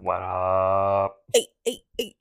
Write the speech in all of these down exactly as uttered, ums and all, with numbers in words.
What up? Hey, hey, hey.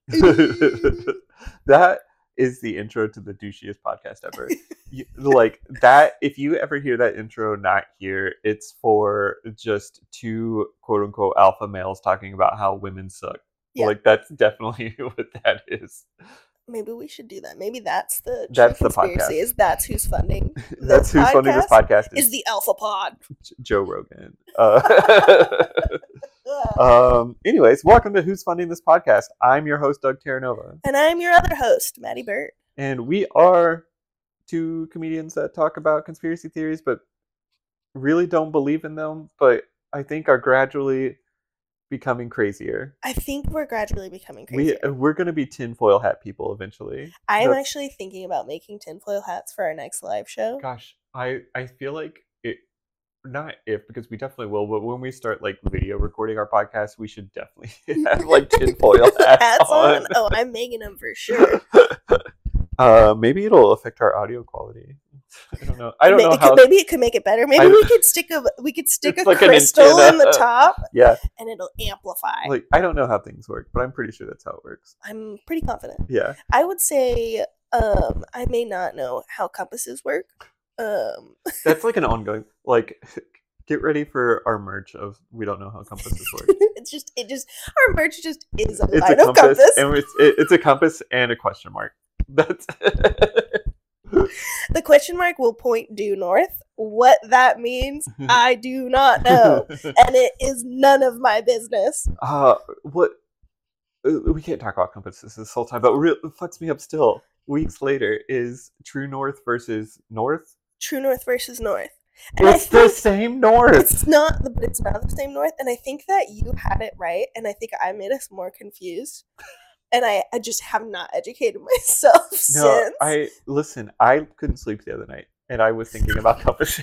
That is the intro to the douchiest podcast ever. You, like that, if you ever hear that intro not here, it's for just two quote unquote alpha males talking about how women suck. Yeah. Like that's definitely what that is. Maybe we should do that. Maybe that's the true That's the conspiracy. podcast. Is that's who's funding That's this who's funding this podcast Is is the Alpha Pod. J- Joe Rogan. Uh, um. Anyways, welcome to Who's Funding This Podcast. I'm your host, Doug Terranova. And I'm your other host, Maddie Burt. And we are two comedians that talk about conspiracy theories, but really don't believe in them, but I think are gradually becoming crazier. I think we're gradually becoming crazier. We, we're going to be tinfoil hat people eventually. I am That's, actually thinking about making tinfoil hats for our next live show. Gosh, I, I feel like it, not if, because we definitely will, but when we start like video recording our podcast, we should definitely have like tinfoil hats, hats on. on. Oh, I'm making them for sure. Uh, maybe it'll affect our audio quality. I don't know. I don't maybe know it how. Could, maybe it could make it better. Maybe I, we could stick a we could stick a like crystal in the top. Yeah, and it'll amplify. Like I don't know how things work, but I'm pretty sure that's how it works. I'm pretty confident. Yeah, I would say um, I may not know how compasses work. Um, that's like an ongoing. Like, get ready for our merch of we don't know how compasses work. It's just it just our merch just is a it's line a of compass, compass, and it's, it, it's a compass and a question mark. That's the question mark will point due north. What that means, I do not know, and it is none of my business. Uh, what we can't talk about compasses this whole time, but what fucks me up still weeks later is True North versus North. True North versus North. And it's the same North. It's not, but it's not the same North, and I think that you had it right, and I think I made us more confused. And I, I just have not educated myself no, since. I listen. I couldn't sleep the other night, and I was thinking about compasses.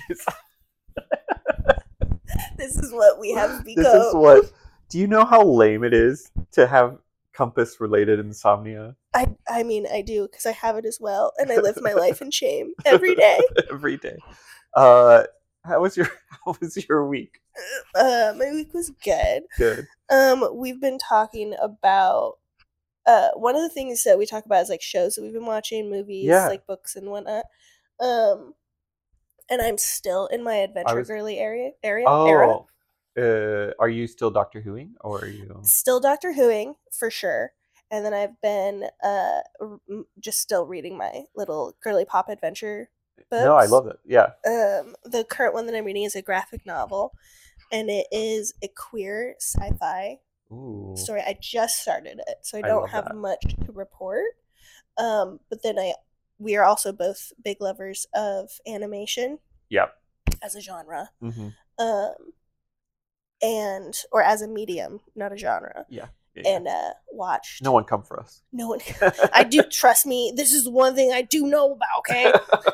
This is what we have become. This is what. Do you know how lame it is to have compass-related insomnia? I I mean, I do because I have it as well, and I live my life in shame every day. Every day. Uh, how was your How was your week? Uh, my week was good. Good. Um, we've been talking about. Uh, one of the things that we talk about is like shows that we've been watching, movies, yeah. like books and whatnot. Um, and I'm still in my adventure was... girly area. Area. Oh, era. Uh, are you still Doctor Whoing, or are you still Doctor Whoing for sure? And then I've been uh just still reading my little girly pop adventure books. No, I love it. Yeah. Um, the current one that I'm reading is a graphic novel, and it is a queer sci-fi. Ooh. Story. I just started it, so I don't I have that. much to report. Um, but then I, we are also both big lovers of animation. Yep. As a genre. Mm-hmm. Um, and or as a medium, not a genre. Yeah. yeah, yeah. And uh, watched. No one come for us. No one. I do trust me. This is one thing I do know about. Okay.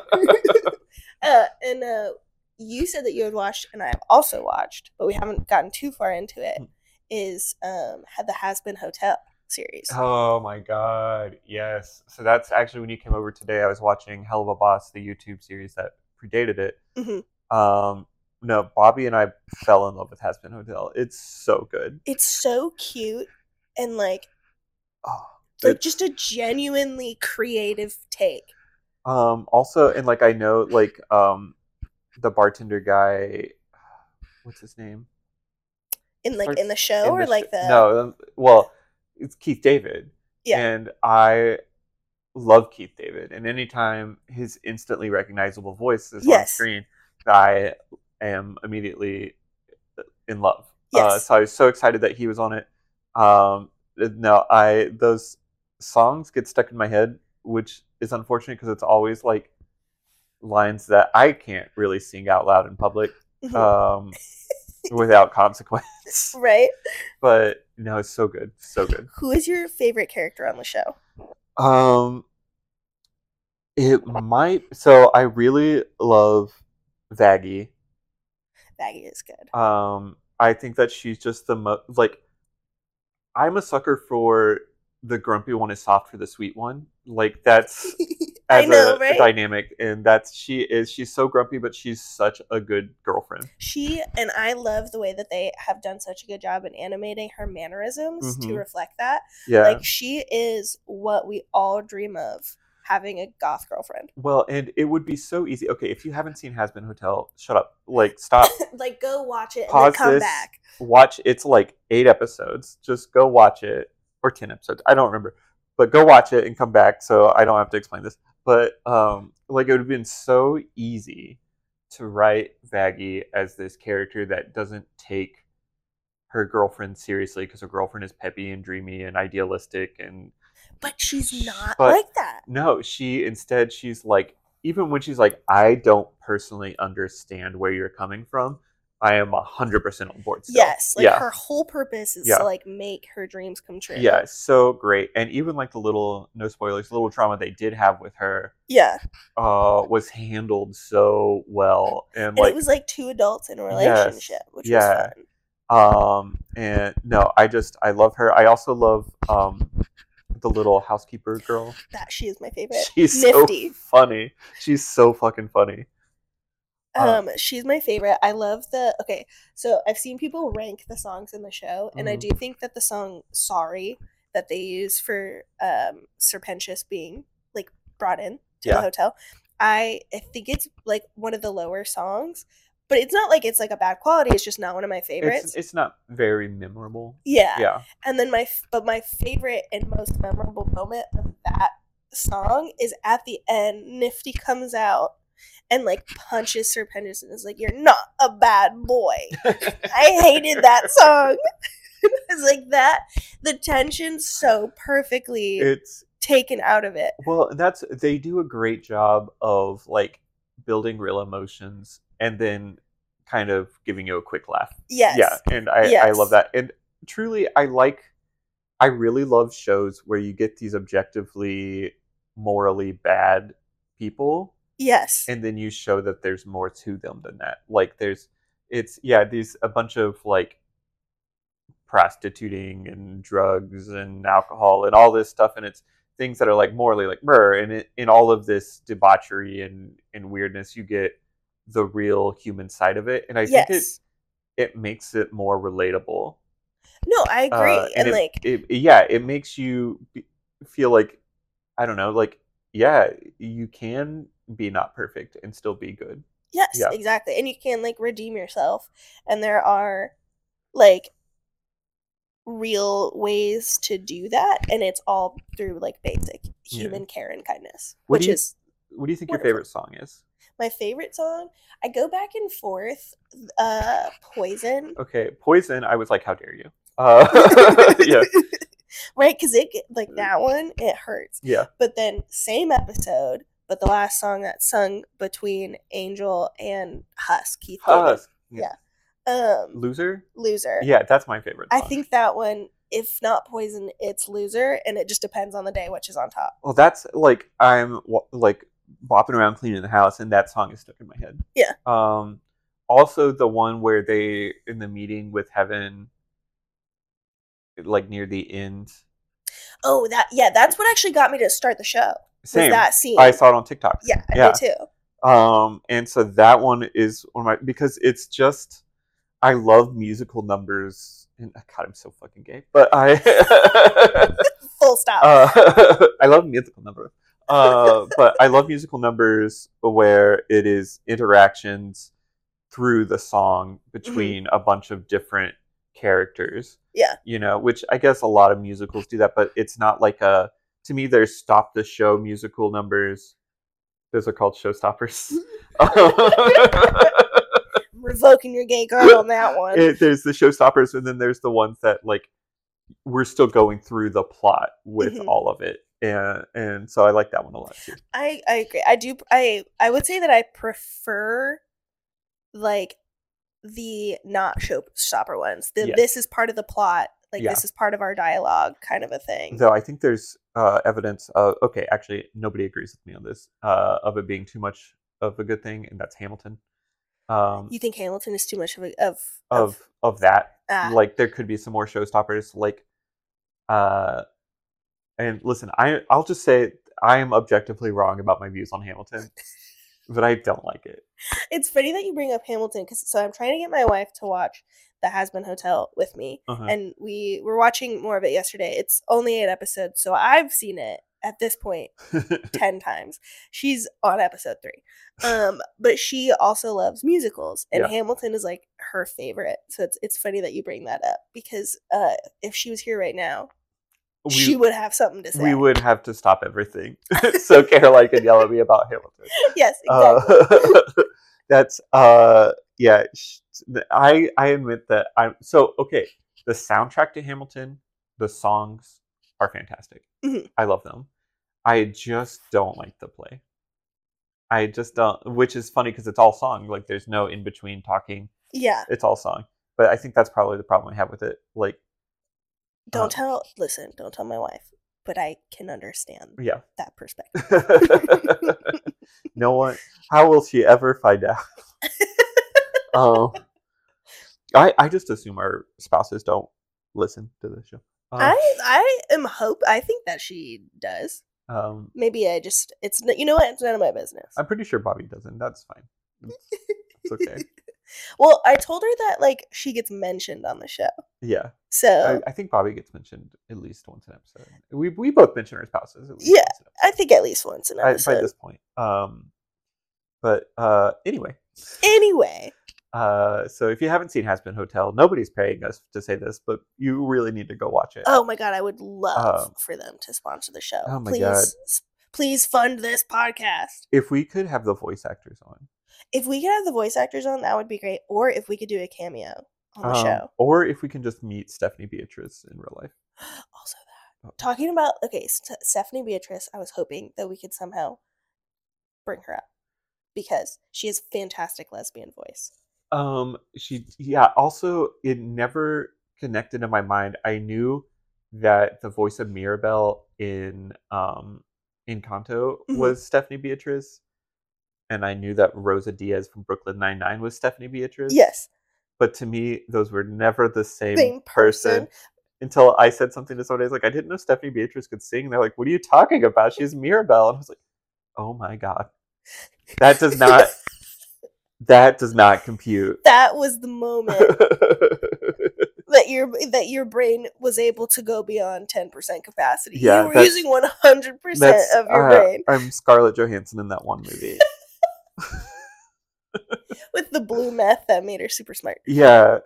uh, and uh, you said that you had watched, and I have also watched, but we haven't gotten too far into it. Mm-hmm. Is um had the Has Been Hotel series. Oh my god, yes. So that's actually when you came over today, I was watching Hell of a Boss, the YouTube series that predated it. Mm-hmm. Um, no, Bobby and I fell in love with Has Been Hotel. It's so good. It's so cute and like, oh, like just a genuinely creative take. Um, also, and like I know, like um, the bartender guy, what's his name? In like in the show in or the like sh- the no well it's Keith David. Yeah. And I love Keith David, and anytime his instantly recognizable voice is yes. on screen, I am immediately in love. Yes. Uh, so I was so excited that he was on it. Um, no, I those songs get stuck in my head, which is unfortunate because it's always like lines that I can't really sing out loud in public. Mm-hmm. Um without consequence. Right. But no, it's so good. So good. Who is your favorite character on the show? Um it might so I really love Vaggie. Vaggie is good. Um I think that she's just the most like I'm a sucker for the grumpy one is soft for the sweet one. Like that's I as know, a, right? dynamic, and that's she is she's so grumpy, but she's such a good girlfriend. She and I love the way that they have done such a good job in animating her mannerisms to Mhm. reflect that. Yeah. Like she is what we all dream of, having a goth girlfriend. Well, and it would be so easy. Okay, if you haven't seen Has Been Hotel, shut up. Like, stop. Like, go watch it and Pause then come this. back. Watch. It's like eight episodes. Just go watch it, or ten episodes. I don't remember, but go watch it and come back so I don't have to explain this. But um, like, it would have been so easy to write Vaggie as this character that doesn't take her girlfriend seriously because her girlfriend is peppy and dreamy and idealistic and. But she's not But like that. No, she instead she's like, even when she's like, I don't personally understand where you're coming from, I am a hundred percent on board still. Yes, like yeah. her whole purpose is Yeah. to like make her dreams come true. Yeah, so great. And even like the little, no spoilers, little trauma they did have with her Yeah. uh was handled so well. And, And like it was like two adults in a Yes, relationship, which yeah. was fun. um and no, I just I love her. I also love um the little housekeeper girl. That she is my favorite. She's Nifty. so funny. She's so fucking funny. Um, she's my favorite. I love the okay. So I've seen people rank the songs in the show, and I Mhm. do think that the song "Sorry" that they use for um Serpentious being like brought in to Yeah. the hotel, I I think it's like one of the lower songs, but it's not like it's like a bad quality. It's just not one of my favorites. It's it's not very memorable. yeah. Yeah. And then my f- but my favorite and most memorable moment of that song is at the end. Nifty comes out and like punches Serpentious and is like, "You're not a bad boy." I hated that song. It's like that. The tension's so perfectly It's taken out of it. well, that's they do a great job of like building real emotions and then kind of giving you a quick laugh. Yes. Yeah, and I I Yes. love that. And truly, I like I really love shows where you get these objectively morally bad people Yes. and then you show that there's more to them than that. Like there's it's yeah, these a bunch of like prostituting and drugs and alcohol and all this stuff, and it's things that are like morally like brr, and it, in all of this debauchery and, and weirdness you get the real human side of it, and I yes. think it it makes it more relatable. No, I agree. Uh, and and it, like it, yeah, it makes you be, feel like I don't know, like yeah, you can be not perfect and still be good. yes, Yeah. exactly. And you can like redeem yourself, and there are like real ways to do that, and it's all through like basic human Yeah. care and kindness, What which do you- is What do you think wonderful. your favorite song is? my favorite song. I go back and forth. Uh, Poison. Okay, Poison. I was like, how dare you? Uh, yeah, Right, because it get- like that one it hurts. yeah. But then same episode, but the last song that's sung between Angel and Husk, Keith David. Husk. Yeah. Um, Loser. Loser. Yeah, that's my favorite. I Song. think that one, if not Poison, it's Loser, and it just depends on the day which is on top. Well, that's like I'm wa- like bopping around cleaning the house, and that song is stuck in my head. Yeah. Um. Also, the one where they in the meeting with Heaven, like near the end. Oh, that yeah, that's what actually got me to start the show. Same. Was that scene? I saw it on TikTok. Yeah, I Yeah. did too. Um, and so that one is one of my because it's just I love musical numbers. And God, I'm so fucking gay, but I Full stop. uh, I love musical numbers. Uh, but I love musical numbers where it is interactions through the song between a bunch of different characters. Yeah. You know, which I guess a lot of musicals do that, but it's not like a. To me, there's stop the show musical numbers. Those are called showstoppers. Revoking your gay card on that one. It, there's the showstoppers, and then there's the ones that like we're still going through the plot with Mhm. all of it, and and so I like that one a lot too. I I agree. I do. I I would say that I prefer like the not showstopper ones. The Yes. this is part of the plot. Like Yeah. this is part of our dialogue, kind of a thing. Though I think there's uh, evidence of okay, actually nobody agrees with me on this uh, of it being too much of a good thing, and that's Hamilton. Um, You think Hamilton is too much of a of of of that, ah, like there could be some more showstoppers, like uh, And listen, I I'll just say I am objectively wrong about my views on Hamilton, but I don't like it. It's funny that you bring up Hamilton because so I'm trying to get my wife to watch The Has-Been Hotel with me, Uh-huh. and we were watching more of it yesterday. It's only eight episodes, so I've seen it at this point ten times. She's on episode three, um, but she also loves musicals, and Yeah. Hamilton is like her favorite. So it's it's funny that you bring that up because uh, if she was here right now, we, she would have something to say. We would have to stop everything so Caroline could yell at me about Hamilton. Yes, exactly. Uh, that's uh yeah. I I admit that I'm so okay. The soundtrack to Hamilton, the songs are fantastic. Mm-hmm. I love them. I just don't like the play. I just don't, which is funny because it's all song. Like there's no in between talking. Yeah, it's all song. But I think that's probably the problem I have with it. Like, don't um, tell. Listen, don't tell my wife. But I can understand. Yeah. That perspective. No one. How will she ever find out? Oh. um, I I just assume our spouses don't listen to the show. Um, I I am hope. I think that she does. Um, Maybe I just it's you know what it's none of my business. I'm pretty sure Bobby doesn't. That's fine. It's, it's okay. Well, I told her that like she gets mentioned on the show. Yeah. So I, I think Bobby gets mentioned at least once an episode. We we both mention our spouses. At least yeah, once an I think at least once an episode I, by this point. Um, but uh, anyway. Anyway. Uh, so if you haven't seen Has-Been Hotel, nobody's paying us to say this, but you really need to go watch it. Oh my god, I would love um, for them to sponsor the show. Oh my please, god. Please fund this podcast. If we could have the voice actors on. If we could have the voice actors on, that would be great. Or if we could do a cameo on the um, show. Or if we can just meet Stephanie Beatrice in real life. Also that. Oh. Talking about, okay, St- Stephanie Beatrice, I was hoping that we could somehow bring her up. Because she has fantastic lesbian voice. Um, she, yeah, also, it never connected in my mind. I knew that the voice of Mirabel in, um, Encanto mm-hmm. was Stephanie Beatrice. And I knew that Rosa Diaz from Brooklyn Nine-Nine was Stephanie Beatrice. Yes. But to me, those were never the same, same person. person. Until I said something to somebody, I was like, I didn't know Stephanie Beatrice could sing. And they're like, what are you talking about? She's Mirabel. And I was like, oh my God. That does not... That does not compute. That was the moment that your that your brain was able to go beyond ten percent capacity. Yeah, you were using one hundred percent of your uh, brain. I'm Scarlett Johansson in that one movie. With the blue meth that made her super smart. Yeah.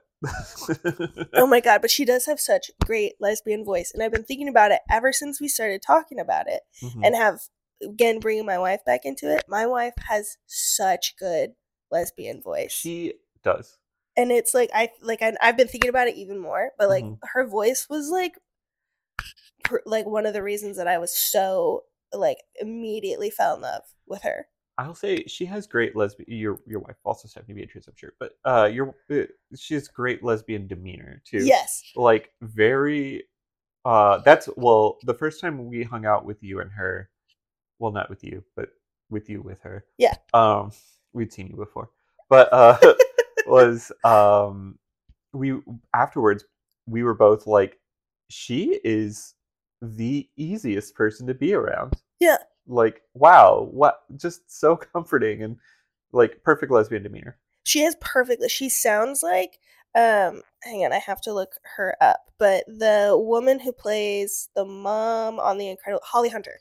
Oh my god, but she does have such great lesbian voice. And I've been thinking about it ever since we started talking about it. Mm-hmm. And have, again, bringing my wife back into it. My wife has such good lesbian voice. She does. And it's like I like I, I've been thinking about it even more, but like mm-hmm. her voice was like per, like one of the reasons that I was so like immediately fell in love with her. I'll say she has great lesbian. Your your wife also Stephanie Beatrice, I'm sure, but uh, your uh, she has great lesbian demeanor too. Yes, like very. Uh, that's well the first time we hung out with you and her. Well, not with you, but with you with her. Yeah. Um. We'd seen you before, but uh, was um, we afterwards we were both like, she is the easiest person to be around. Yeah, like wow, what just so comforting and like perfect lesbian demeanor. She has perfect. She sounds like um. Hang on, I have to look her up. But the woman who plays the mom on The Incredible Holly Hunter.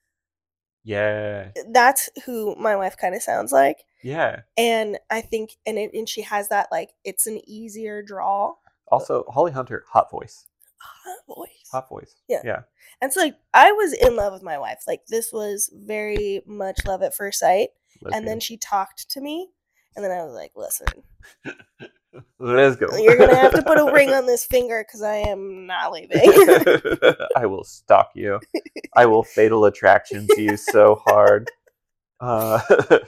Yeah, that's who my wife kind of sounds like. Yeah, and I think, and it, and she has that like it's an easier draw. Also, Holly Hunter, hot voice, hot voice, hot voice. Yeah, yeah. And so like I was in love with my wife. Like this was very much love at first sight. Lesbian. And then she talked to me, and then I was like, "Listen, let's go. You're gonna have to put a ring on this finger because I am not leaving. I will stalk you. I will fatal attraction to you so hard." Uh,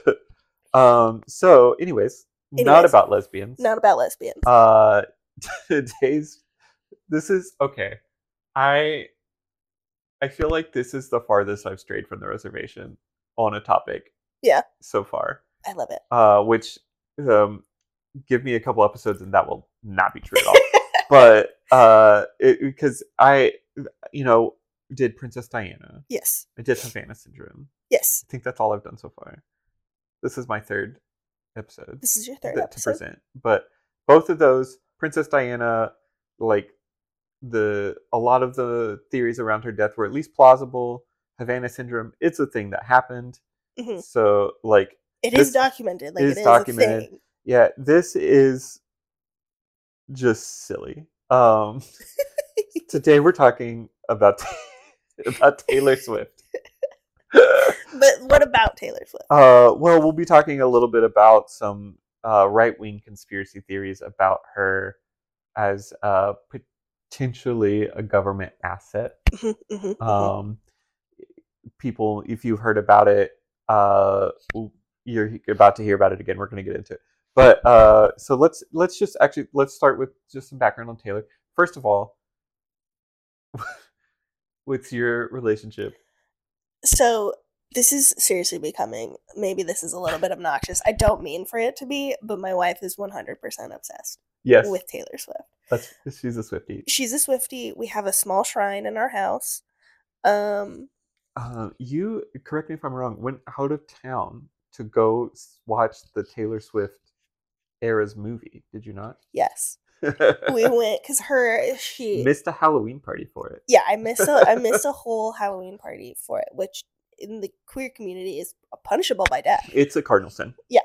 um. So, anyways, anyways, not about lesbians. Not about lesbians. Uh, today's. This is okay. I. I feel like this is the farthest I've strayed from the reservation on a topic. Yeah. So far. I love it. Uh, which, um, give me a couple episodes and that will not be true at all. But uh, it, because I, you know, did Princess Diana. Yes. I did Havana Syndrome. Yes. I think that's all I've done so far. This is my third episode. This is your third that, episode. To present. But both of those, Princess Diana, like the a lot of the theories around her death were at least plausible. Havana Syndrome, it's a thing that happened. Mm-hmm. So like it is documented. Like is it is documented. a thing. Yeah, this is just silly. Um, today we're talking about about Taylor Swift. But what about Taylor Swift? Uh, well, we'll be talking a little bit about some uh, right-wing conspiracy theories about her as uh, potentially a government asset. Mm-hmm, mm-hmm, um, people, if you've heard about it, uh, you're about to hear about it again. We're going to get into it. But uh, so let's let's just actually let's start with just some background on Taylor. First of all, what's your relationship? So this is seriously becoming, maybe this is a little bit obnoxious. I don't mean for it to be, but my wife is one hundred percent obsessed. Yes. With Taylor Swift. That's she's a Swiftie. She's a Swiftie. We have a small shrine in our house. Um, uh, you correct me if I'm wrong. Went out of town to go watch the Taylor Swift Eras movie. Did you not? Yes. We went because her she missed a Halloween party for it. Yeah, I missed a I missed a whole Halloween party for it, which in the queer community is punishable by death. It's a cardinal sin. Yeah.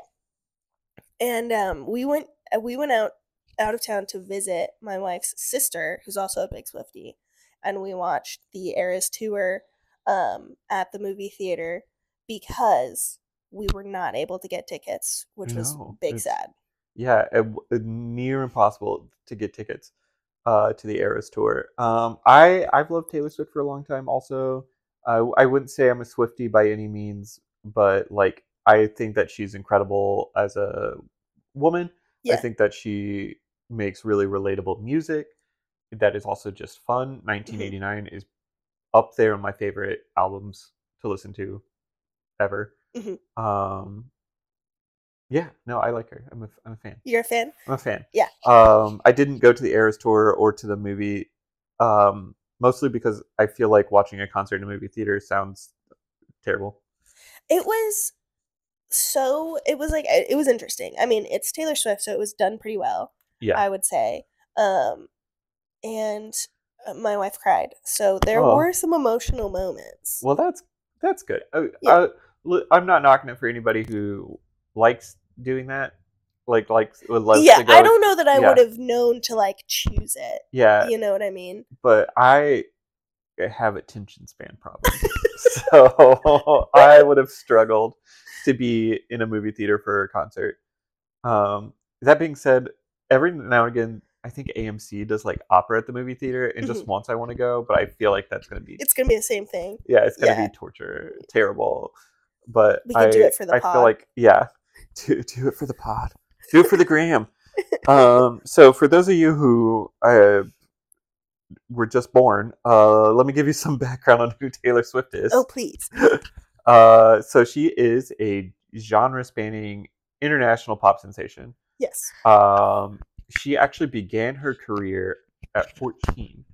And um, we went we went out out of town to visit my wife's sister, who's also a big Swiftie, and we watched the Eras tour um, at the movie theater because we were not able to get tickets, which no, was big sad. Yeah, it, it, near impossible to get tickets uh, to the Eras tour. Um, I I've loved Taylor Swift for a long time. Also, uh, I wouldn't say I'm a Swiftie by any means, but like I think that she's incredible as a woman. Yeah. I think that she makes really relatable music that is also just fun. nineteen eighty-nine mm-hmm. is up there on my favorite albums to listen to ever. Mm-hmm. Um, yeah, no, I like her. I'm a, I'm a fan. You're a fan? I'm a fan. Yeah. Um, I didn't go to the Eras tour or to the movie, um, mostly because I feel like watching a concert in a movie theater sounds terrible. It was so, it was like, it was interesting. I mean, it's Taylor Swift, so it was done pretty well. Yeah. I would say. Um, and my wife cried. So there oh. were some emotional moments. Well, that's, that's good. I, yeah. I, I'm not knocking it for anybody who likes doing that, like like would love yeah to go. I don't know that I yeah. would have known to like choose it. Yeah, you know what I mean. But I have attention span problems, so I would have struggled to be in a movie theater for a concert. Um, that being said, every now and again, I think A M C does like opera at the movie theater, and just mm-hmm. once I want to go, but I feel like that's gonna be it's gonna be the same thing. Yeah, it's gonna yeah. be torture, terrible. But we can I, do it for the I pod. feel like yeah. Do, do it for the pod. Do it for the gram. um, so for those of you who uh, were just born, uh, let me give you some background on who Taylor Swift is. Oh, please. uh, so she is a genre-spanning international pop sensation. Yes. Um, she actually began her career at fourteen.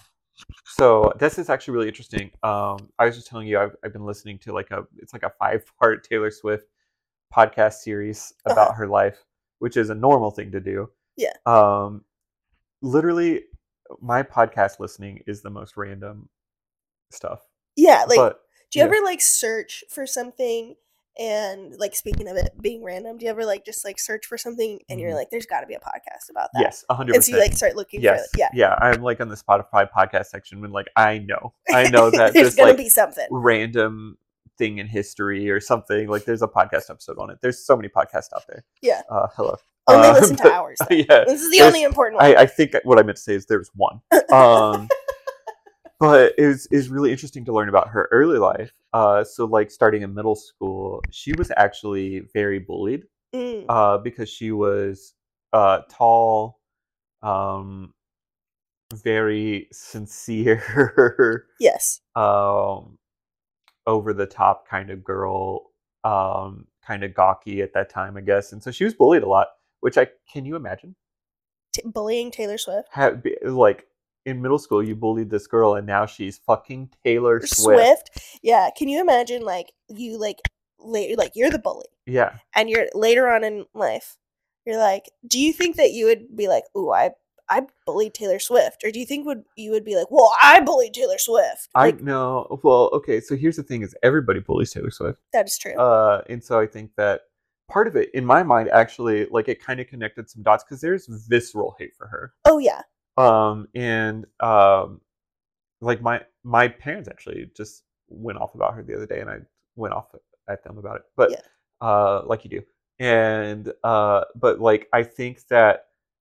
So this is actually really interesting. Um, I was just telling you, I've, I've been listening to like a, it's like a five-part Taylor Swift podcast series about uh-huh. her life, which is a normal thing to do. Yeah. Um, literally, my podcast listening is the most random stuff. Yeah, like, but, do you yeah. ever like search for something and like speaking of it being random, do you ever like just like search for something and mm-hmm. you're like, there's got to be a podcast about that? Yes, one hundred percent. And so you like start looking yes. for it. Yeah. Yeah, I'm like on the Spotify podcast section when like I know, I know that there's, there's gonna like, be something random thing in history or something. Like there's a podcast episode on it. There's so many podcasts out there. Yeah. Uh, hello. Only uh, listen to ours. Though. Yeah. This is the only important one. I, I think what I meant to say is there's one. Um, but it was, it was really interesting to learn about her early life. Uh, so like starting in middle school, she was actually very bullied mm. uh, because she was uh, tall, um, very sincere. Yes. Um, over the top kind of girl, um, kind of gawky at that time, I guess. And so she was bullied a lot, which I, can you imagine? T- bullying Taylor Swift? Have, like in middle school you bullied this girl and now she's fucking Taylor Swift. Swift. Yeah. Can you imagine like you like later like you're the bully. Yeah. And you're later on in life, you're like, do you think that you would be like, ooh, I I bullied Taylor Swift? Or do you think would you would be like, well, I bullied Taylor Swift? I Like, know. Well, okay, so here's the thing is everybody bullies Taylor Swift. that is true. Uh, and so I think that part of it, in my mind, actually, like it kind of connected some dots because there's visceral hate for her. Oh yeah. Um, and um, like my my parents actually just went off about her the other day, and I went off at them about it. But Yeah. uh, like you do, and uh, but like I think that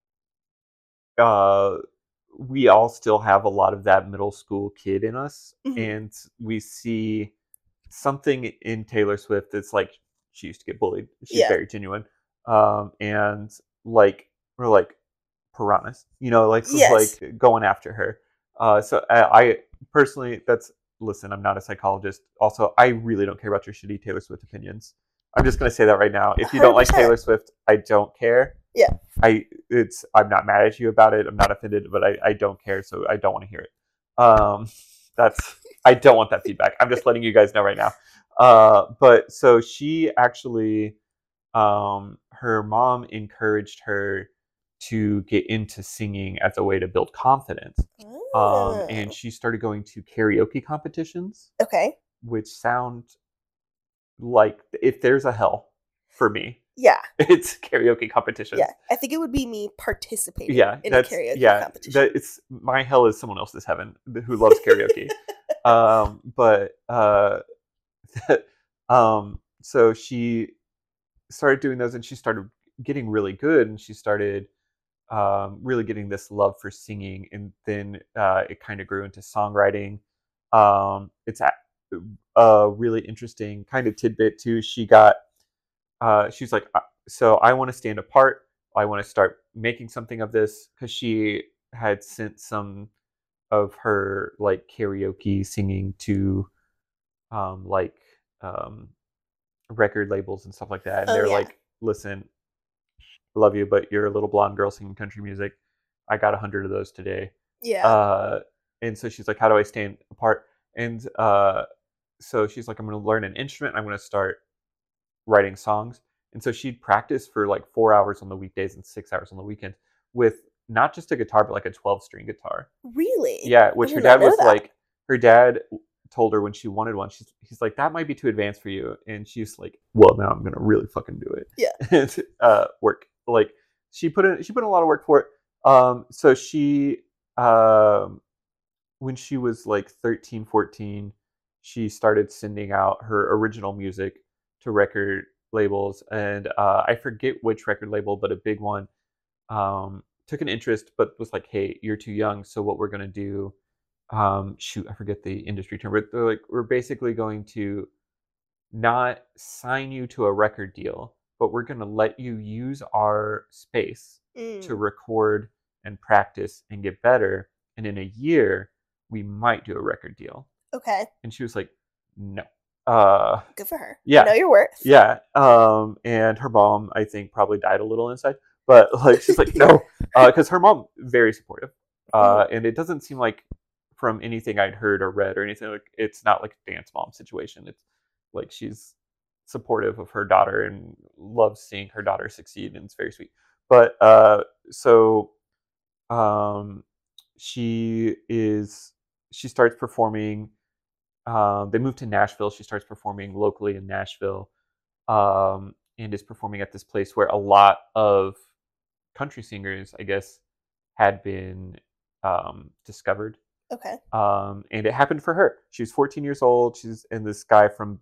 uh, we all still have a lot of that middle school kid in us, Mhm. and we see something in Taylor Swift that's like she used to get bullied. She's Yeah. very genuine, um, and like we're like piranhas, you know, like Yes. like going after her. Uh, so I, I personally, that's listen. I'm not a psychologist. Also, I really don't care about your shitty Taylor Swift opinions. I'm just gonna say that right now. If you don't like one hundred percent. Taylor Swift, I don't care. Yeah. I it's I'm not mad at you about it. I'm not offended, but I, I don't care, so I don't want to hear it. Um, that's I don't want that feedback. I'm just letting you guys know right now. Uh, but so she actually, um, her mom encouraged her to get into singing as a way to build confidence. Um, and Oh. she started going to karaoke competitions, Okay. which sound like if there's a hell for me, Yeah. it's karaoke competitions. Yeah. I think it would be me participating Yeah, in a that's karaoke yeah. competition. That it's my hell is someone else's heaven who loves karaoke. um, but uh, um, so she started doing those, and she started getting really good, and she started um, really getting this love for singing, and then uh, it kind of grew into songwriting. Um, it's a, a really interesting kind of tidbit too. She got, uh, she's like, "Uh, so I want to stand apart. I want to start making something of this," because she had sent some of her like karaoke singing to um, like um, record labels and stuff like that, and Oh, they're yeah. like, "Listen, love you, but you're a little blonde girl singing country music. I got a hundred of those today." Yeah. Uh, and so she's like, "How do I stand apart?" And uh, so she's like, "I'm going to learn an instrument. I'm going to start writing songs." And so she'd practice for like four hours on the weekdays and six hours on the weekends with not just a guitar, but like a twelve string guitar. Really? Yeah, I which her did not dad know was that. like, her dad told her when she wanted one, she's he's like, that might be too advanced for you. And she's like, well, now I'm gonna really fucking do it. Yeah. And uh, work. Like she put in she put in a lot of work for it. Um, so she um when she was like thirteen, fourteen, she started sending out her original music to record labels, and uh, I forget which record label, but a big one um, took an interest, but was like, "Hey, you're too young. So what we're gonna do? Um, shoot, I forget the industry term, but they're like, we're basically going to not sign you to a record deal, but we're gonna let you use our space Mm. to record and practice and get better. And in a year, we might do a record deal." Okay. And she was like, "No." Uh, Good for her. yeah. You know your worth. Yeah. Um, and her mom, I think, probably died a little inside. But like, she's like, "No," because uh, her mom very supportive, uh, Mhm. and it doesn't seem like from anything I'd heard or read or anything like it's not like a dance mom situation. It's like she's supportive of her daughter and loves seeing her daughter succeed, and it's very sweet. But uh, so um, she is she starts performing. Um, they moved to Nashville. She starts performing locally in Nashville, um, and is performing at this place where a lot of country singers, I guess, had been um, discovered. Okay. Um, and it happened for her. She was fourteen years old. She's and this guy from,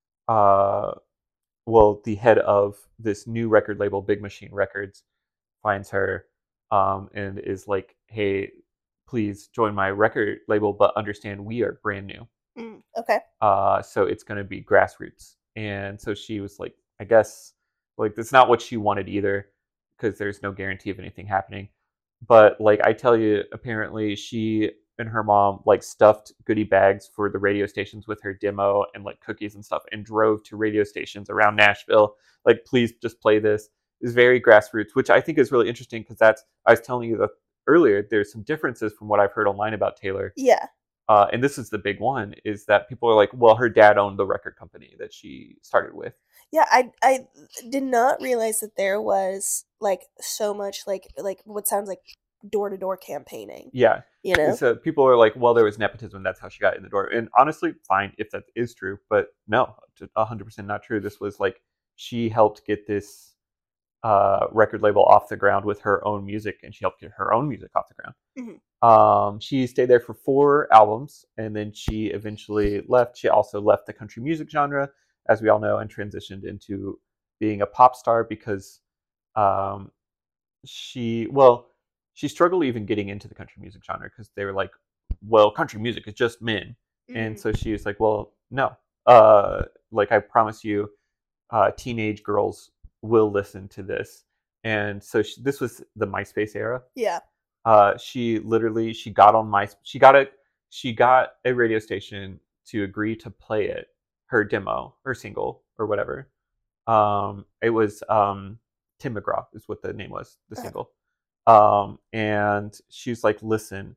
uh, well, the head of this new record label, Big Machine Records, finds her um, and is like, "Hey, please join my record label, but understand we are brand new. Mm. Okay. Uh, so it's going to be grassroots." And so she was like, I guess, like, that's not what she wanted either, because there's no guarantee of anything happening. But like I tell you, apparently she and her mom like stuffed goodie bags for the radio stations with her demo and like cookies and stuff, and drove to radio stations around Nashville. Like, please just play this. Is very grassroots, which I think is really interesting because that's I was telling you the earlier, there's some differences from what I've heard online about Taylor. Yeah. Uh, and this is the big one, is that people are like, well, her dad owned the record company that she started with. Yeah, I I did not realize that there was like so much like like what sounds like door to door campaigning. Yeah. You know? So people are like, well, there was nepotism. That's how she got in the door. And honestly, fine if that is true. But no, one hundred percent not true. This was like, she helped get this uh, record label off the ground with her own music, and she helped get her own music off the ground. Mm-hmm. Um, she stayed there for four albums, and then she eventually left. She also left the country music genre, as we all know, and transitioned into being a pop star because um, she, well, she struggled even getting into the country music genre because they were like, well, country music is just men. Mm-hmm. And so she was like, well, no. Uh, like, I promise you, uh, teenage girls will listen to this. And so she, this was the MySpace era. Yeah. Uh, she literally, she got on my, she got a, she got a radio station to agree to play it, her demo, her single, or whatever. Um, it was um, Tim McGraw is what the name was, the single. Um, and she's like, listen,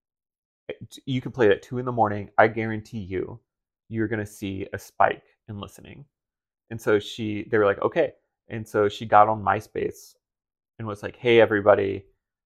you can play it at two in the morning. I guarantee you, you're gonna see a spike in listening. And so she, they were like, okay. And so she got on MySpace and was like, hey, everybody,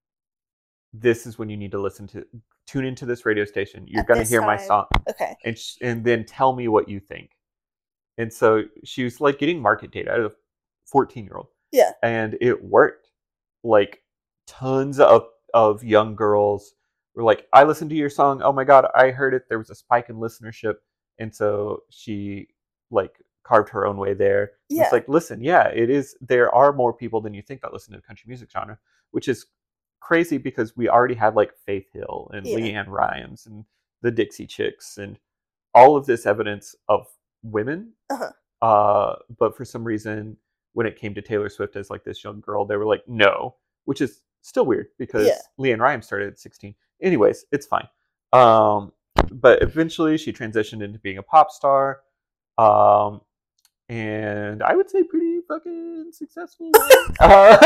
this is when you need to listen to, tune into this radio station. You're At going to this hear my time. song. Okay. And, sh- and then tell me what you think. And so she was like getting market data out of a fourteen year old. Yeah. And it worked. Like tons of, of young girls were like, I listened to your song. Oh my God, I heard it. There was a spike in listenership. And so she like carved her own way there. Yeah. It's like, listen, yeah, it is. There are more people than you think that listen to the country music genre, which is crazy because we already had like Faith Hill and Yeah. Leanne Rimes and the Dixie Chicks and all of this evidence of women. Uh-huh. Uh, but for some reason, when it came to Taylor Swift as like this young girl, they were like, no, which is still weird because Yeah. Leanne Rimes started at sixteen. Anyways, it's fine. Um, but eventually she transitioned into being a pop star. Um, and I would say pretty fucking successful. uh,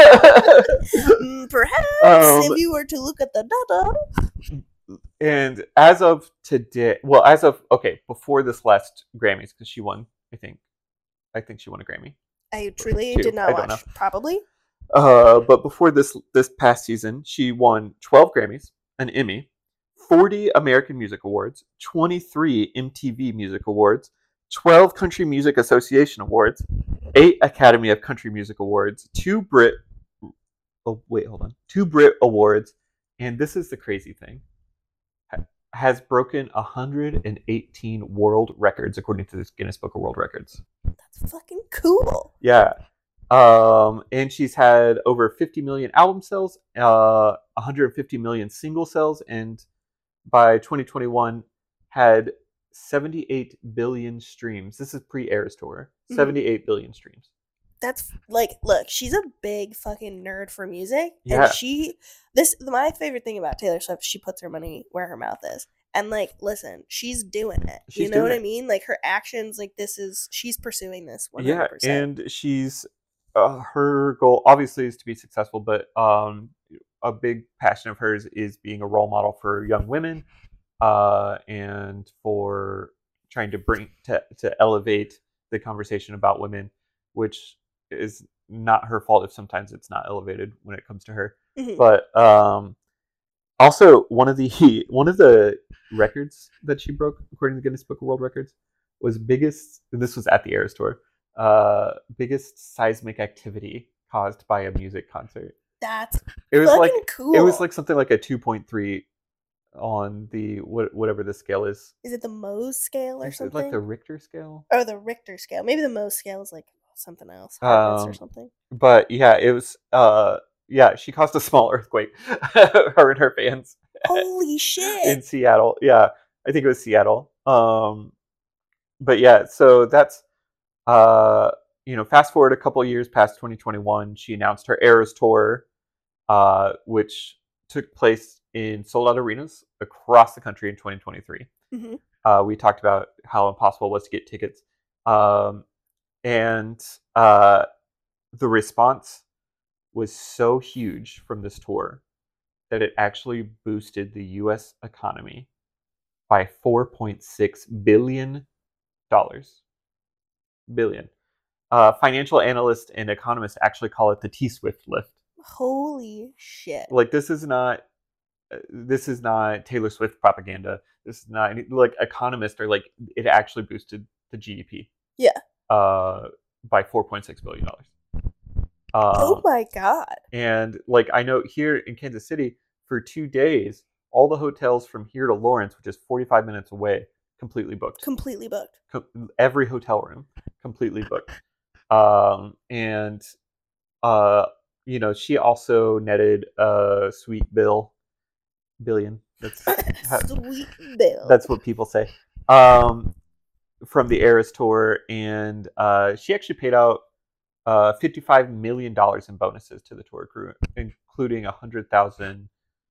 Mm, Perhaps Um, if you were to look at the data. and as of today, well, as of okay, before this last Grammys, because she won, I think, I think she won a Grammy. I truly Two. did not I don't watch. know. Probably. Uh, but before this this past season, she won twelve Grammys, an Emmy, forty American Music Awards, twenty-three M T V Music Awards, twelve Country Music Association Awards, eight Academy of Country Music Awards, two Brit oh wait, hold on. Two Brit Awards, and this is the crazy thing. Ha- has broken one hundred eighteen world records according to this Guinness Book of World Records. That's fucking cool. Yeah. Um, and she's had over fifty million album sales, uh, one hundred fifty million single sales, and by twenty twenty-one had seventy-eight billion streams. This is pre-Eras Tour. Mhm. seventy-eight billion streams. That's like, look, she's a big fucking nerd for music, Yeah. and she, this, my favorite thing about Taylor Swift, she puts her money where her mouth is, and like, listen, she's doing it. She's you know doing what it. I mean? Like her actions, like this is, she's pursuing this one hundred Yeah, percent. and she's uh, her goal obviously is to be successful, but um, a big passion of hers is being a role model for young women, uh, and for trying to bring to to elevate the conversation about women, which is not her fault if sometimes it's not elevated when it comes to her. Mhm. But um, also one of the one of the records that she broke according to the Guinness Book of World Records was biggest. And this was at the Eras Tour. Uh, biggest seismic activity caused by a music concert. That's It was fucking like cool. it was like something like a two point three on the what whatever the scale is. is it the Mohs scale or Is it something? like the Richter scale? or the Richter scale? Maybe the Mohs scale is like something else, hardness or Um, something. But yeah, it was. Uh, yeah, she caused a small earthquake. Her and her fans Holy shit! in Seattle. Yeah, I think it was Seattle. Um, but yeah, so that's uh, you know, fast forward a couple years past twenty twenty-one, she announced her Eras Tour, uh, which took place in sold out arenas across the country in twenty twenty-three. Mhm. Uh, we talked about how impossible it was to get tickets, um, and uh, the response was so huge from this tour that it actually boosted the U S economy by four point six billion dollars. Billion. Uh, financial analysts and economists actually call it the T-Swift lift. Holy shit! Like this is not, uh, this is not Taylor Swift propaganda. This is not any, like economists are like it actually boosted the G D P. Yeah. Uh, by four point six billion dollars. Um, oh my god! And like I know here in Kansas City, for two days, all the hotels from here to Lawrence, which is forty-five minutes away, completely booked. Completely booked. Com- every hotel room completely booked. Um, and uh, you know, she also netted a sweet bill billion. That's how, Sweet bill. that's what people say. Um, from the Eras tour, and uh, she actually paid out uh, fifty-five million dollars in bonuses to the tour crew, including a hundred thousand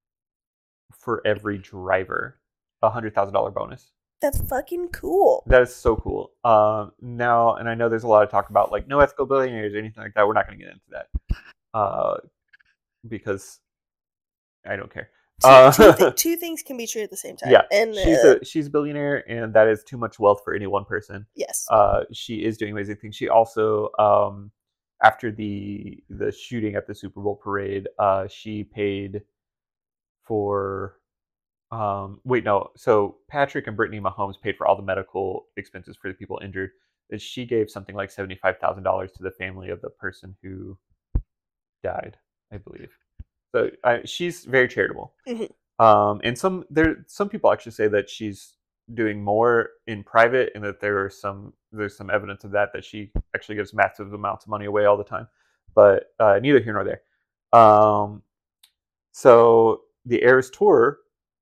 for every driver, a hundred thousand dollar bonus. That's fucking cool. That is so cool. Um, now, and I know there's a lot of talk about like no ethical billionaires or anything like that. We're not going to get into that uh, because I don't care. Two, Uh, two, th- two things can be true at the same time. Yeah, and she's uh, a she's a billionaire, and that is too much wealth for any one person. yes. Uh, she is doing amazing things. She also, um, after the the shooting at the Super Bowl parade, uh, she paid for. Um, wait, no. So Patrick and Brittany Mahomes paid for all the medical expenses for the people injured. She gave something like seventy-five thousand dollars to the family of the person who died, I believe. So I, she's very charitable. Mm-hmm. Um, and some there some people actually say that she's doing more in private, and that there are some there's some evidence of that that she actually gives massive amounts of money away all the time. But uh, neither here nor there. Um, so the Eras tour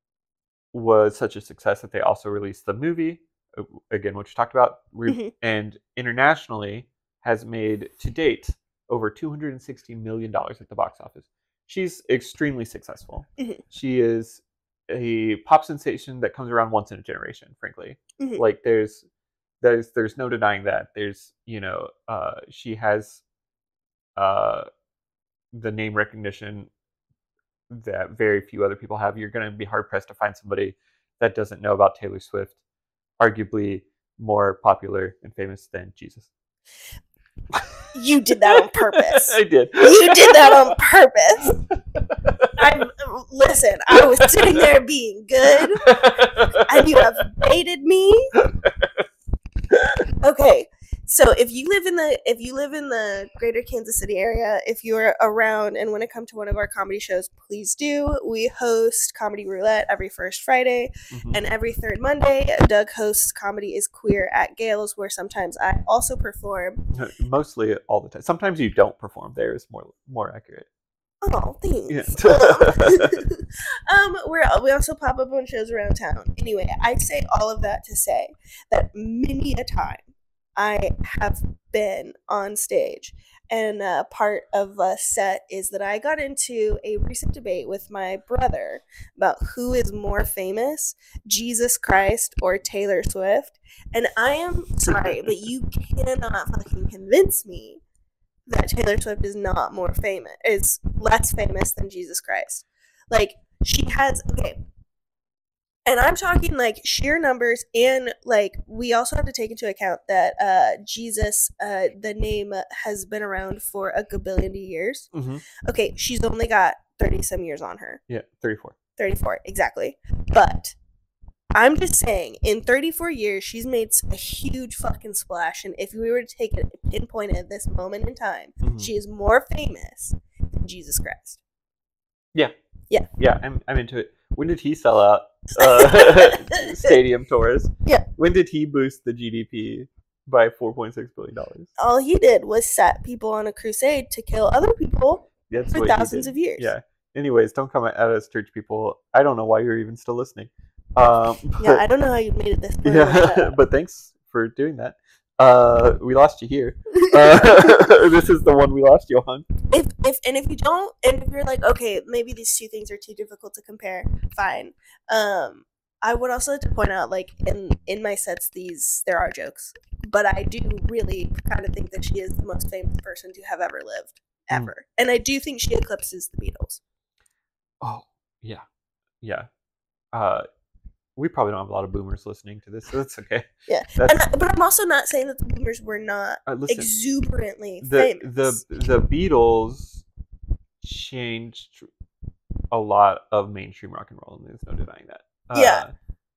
was such a success that they also released the movie, again, which we talked about, Mm-hmm. and internationally has made to date over two hundred sixty million dollars at the box office. She's extremely successful. Mm-hmm. She is a pop sensation that comes around once in a generation, frankly. Mm-hmm. Like there's there's there's no denying that. There's, you know, uh, she has uh, the name recognition that very few other people have. You're going to be hard pressed to find somebody that doesn't know about Taylor Swift, arguably more popular and famous than Jesus. You did that on purpose. I did. You did that on purpose. I listen. I was sitting there being good, and you have baited me. Okay, so if you live in the if you live in the greater Kansas City area, if you're around and want to come to one of our comedy shows, please do. We host Comedy Roulette every first Friday, mm-hmm. and every third Monday. Doug hosts Comedy is Queer at Gales, where sometimes I also perform. Mostly all the time. Sometimes you don't perform. There is more more accurate. Oh, thanks. Yeah. um, we're we also pop up on shows around town. Anyway, I say all of that to say that many a time I have been on stage, and uh, part of a set is that I got into a recent debate with my brother about who is more famous, Jesus Christ or Taylor Swift. And I am sorry, but you cannot fucking convince me that Taylor Swift is not more famous, is less famous than Jesus Christ. Like, she has, okay, and I'm talking like sheer numbers, and like we also have to take into account that uh, Jesus, uh, the name has been around for a gabillion years. Mm-hmm. Okay, she's only got thirty some years on her. Yeah, thirty-four. thirty-four, exactly. But I'm just saying, in thirty-four years, she's made a huge fucking splash, and if we were to take it pinpoint at this moment in time, mm-hmm. she is more famous than Jesus Christ. Yeah. Yeah. Yeah, I'm I'm into it. When did he sell out uh, stadium tours? Yeah. When did he boost the G D P by four point six billion dollars? All he did was set people on a crusade to kill other people That's for thousands of years. Yeah. Anyways, don't come at us, church people. I don't know why you're even still listening. Um, but, yeah, I don't know how you made it this far. Yeah, but thanks for doing that. Uh, we lost you here. Uh, this is the one we lost you on. If if and if you don't, and if you're like, okay, maybe these two things are too difficult to compare, fine. Um, I would also like to point out, like in in my sets, these there are jokes, but I do really kind of think that she is the most famous person to have ever lived, ever, mm. and I do think she eclipses the Beatles. Oh, Yeah, yeah. Uh, we probably don't have a lot of boomers listening to this, so that's okay. Yeah, That's, and, but I'm also not saying that the boomers were not uh, listen, exuberantly the famous. the the Beatles changed a lot of mainstream rock and roll, and there's no denying that. Yeah. Uh,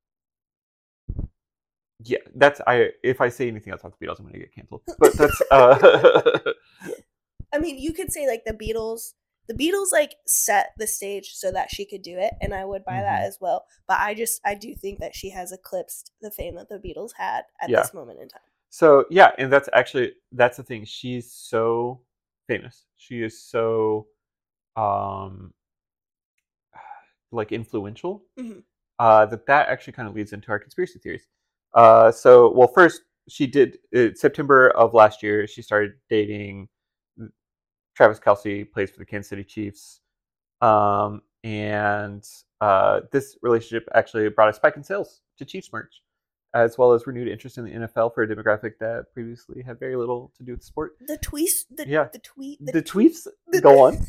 yeah, that's I. If I say anything else about the Beatles, I'm going to get canceled. But that's. Uh, I mean, you could say like the Beatles. The Beatles like set the stage so that she could do it, and I would buy mm-hmm. that as well. But I just I do think that she has eclipsed the fame that the Beatles had at yeah. this moment in time. So yeah, and that's actually that's the thing. She's so famous. She is so, um, like influential. Mm-hmm. Uh, that that actually kind of leads into our conspiracy theories. Uh, so well, first she did uh, September of last year. She started dating Travis Kelce, plays for the Kansas City Chiefs, um, and uh, this relationship actually brought a spike in sales to Chiefs merch, as well as renewed interest in the N F L for a demographic that previously had very little to do with the sport. The tweets, the yeah, the tweet, the, the tweets. The, go on.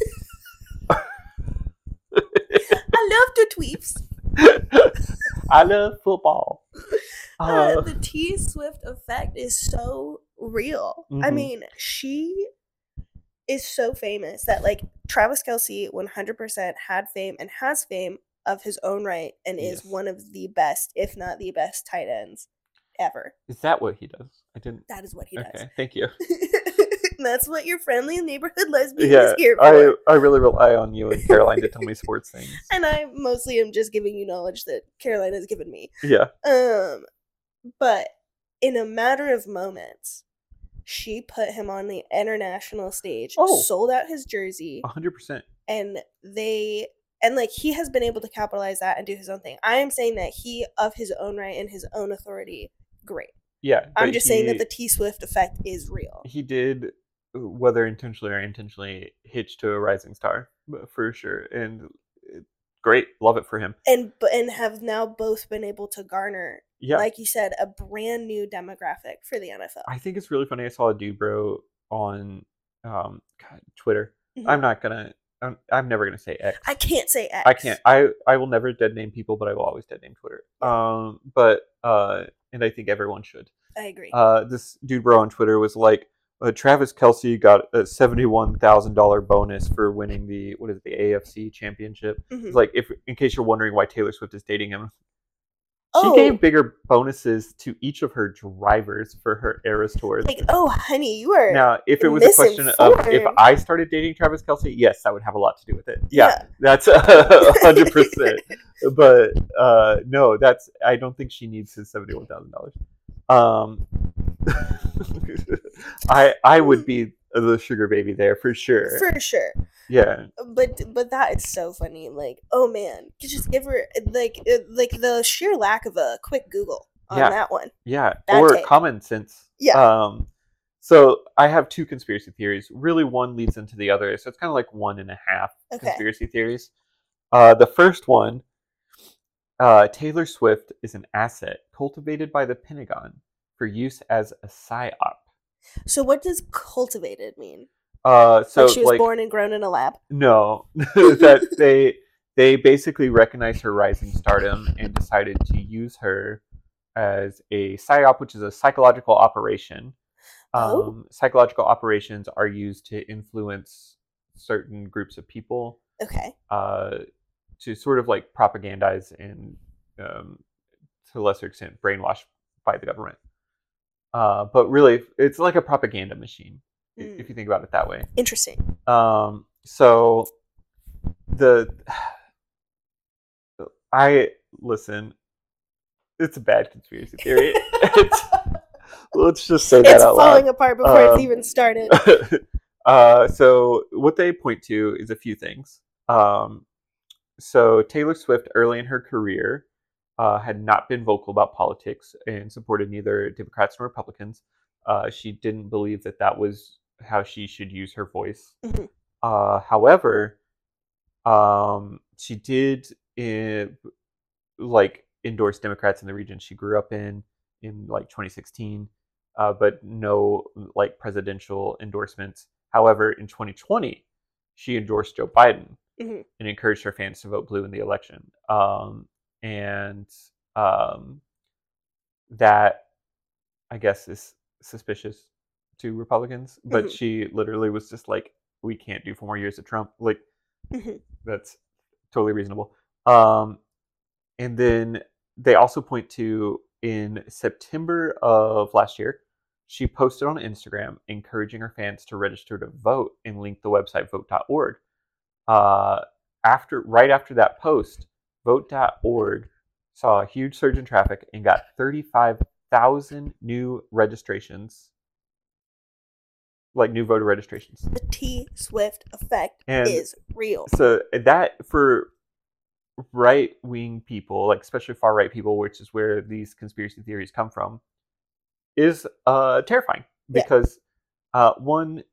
I love the tweets. I love football. Uh, uh, the T Swift effect is so real. Mm-hmm. I mean, she is so famous that like Travis Kelce one hundred percent had fame and has fame of his own right and yes. is one of the best, if not the best, tight ends ever. Is that what he does? I didn't. That is what he okay, does. Thank you. That's what your friendly neighborhood lesbian yeah, is here for. I, I really rely on you and Caroline to tell me sports things. And I mostly am just giving you knowledge that Caroline has given me. Yeah. Um, but in a matter of moments, she put him on the international stage, oh, sold out his jersey. one hundred percent. And they, and like he has been able to capitalize that and do his own thing. I am saying that he, of his own right and his own authority, great. Yeah. I'm just he, saying that the T Swift effect is real. He did, whether intentionally or unintentionally, hitch to a rising star, for sure. And great. Love it for him. And and have now both been able to garner, yeah. like you said, a brand new demographic for the N F L. I think it's really funny. I saw a dude bro on um, God, Twitter. Mm-hmm. I'm not going to, I'm, I'm never going to say X. I can't say X. I can't. I, I will never dead name people, but I will always dead name Twitter. Yeah. Um, but, uh, and I think everyone should. I agree. Uh, this dude bro on Twitter was like, uh, Travis Kelce got a seventy-one thousand dollars bonus for winning the, what is it, the A F C championship. Mm-hmm. It's like, if in case you're wondering why Taylor Swift is dating him, oh. she gave bigger bonuses to each of her drivers for her Eras tours. Like, oh, honey, you are now, if it was a question of if I started dating Travis Kelce, yes, that would have a lot to do with it. Yeah, yeah. That's one hundred percent. But uh, no, that's, I don't think she needs his seventy-one thousand dollars. Um, I I would be the sugar baby there for sure. For sure. Yeah. But but that is so funny. Like, oh man, you just give her like like the sheer lack of a quick Google on yeah. that one. Yeah. Bad or take. Common sense. Yeah. Um. So I have two conspiracy theories. Really, one leads into the other, so it's kind of like one and a half okay. conspiracy theories. Uh, the first one. Uh, Taylor Swift is an asset cultivated by the Pentagon for use as a psyop. So what does cultivated mean? Uh, so like she was like, born and grown in a lab? No, that they they basically recognized her rising stardom and decided to use her as a psyop, which is a psychological operation. Um, oh. Psychological operations are used to influence certain groups of people. Okay. Uh, to sort of like propagandize and, um, to a lesser extent, brainwash by the government. Uh, but really, it's like a propaganda machine, mm. if you think about it that way. Interesting. Um, so the I listen. It's a bad conspiracy theory. it's, let's just say that it's out falling loud. apart before um, it's even started. uh, so what they point to is a few things. Um, So Taylor Swift, early in her career, uh, had not been vocal about politics and supported neither Democrats nor Republicans. Uh, she didn't believe that that was how she should use her voice. Mm-hmm. Uh, however, um, she did in, like endorse Democrats in the region she grew up in in like twenty sixteen, uh, but no like presidential endorsements. However, in twenty twenty, she endorsed Joe Biden. Mhm. and encouraged her fans to vote blue in the election. Um, and um, that, I guess, is suspicious to Republicans. But Mhm. she literally was just like, we can't do four more years of Trump. Like, Mhm. that's totally reasonable. Um, and then they also point to in September of last year, she posted on Instagram encouraging her fans to register to vote and link the website vote dot org. Uh, after right after that post, vote dot org saw a huge surge in traffic and got thirty-five thousand new registrations, like new voter registrations. The T Swift effect And is real. so that for right wing people, like especially far right people, which is where these conspiracy theories come from, is uh, terrifying Yeah. because uh, one,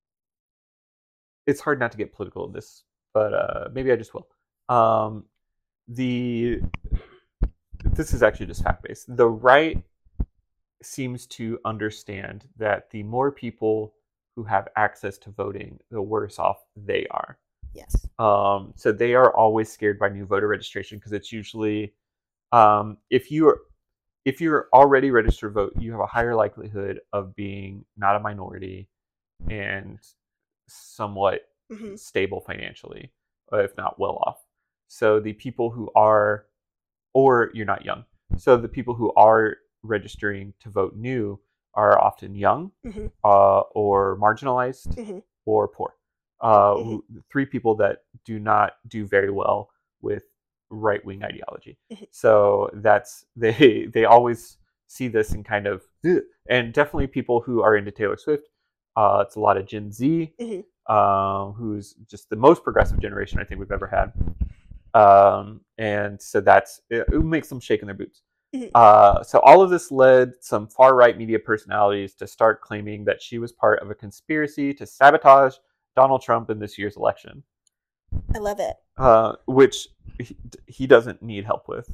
it's hard not to get political in this, but uh, maybe I just will. Um, the this is actually just fact based. The right seems to understand that the more people who have access to voting, the worse off they are. Yes. Um, so they are always scared by new voter registration because it's usually um, if you are if you're already registered to vote, you have a higher likelihood of being not a minority and somewhat Mhm. stable financially, uh, if not well off. So the people who are, or you're not young. So the people who are registering to vote new are often young, Mhm. uh, or marginalized, Mhm. or poor. Uh, Mhm. who, three people that do not do very well with right wing ideology. Mhm. So that's they they always see this and kind of "Ugh." And definitely people who are into Taylor Swift. Uh, it's a lot of Gen Z, Mhm. um, who's just the most progressive generation I think we've ever had. Um, and so that's it, it makes them shake in their boots. Mhm. Uh, so all of this led some far right media personalities to start claiming that she was part of a conspiracy to sabotage Donald Trump in this year's election, I love it. uh, which he, he doesn't need help with.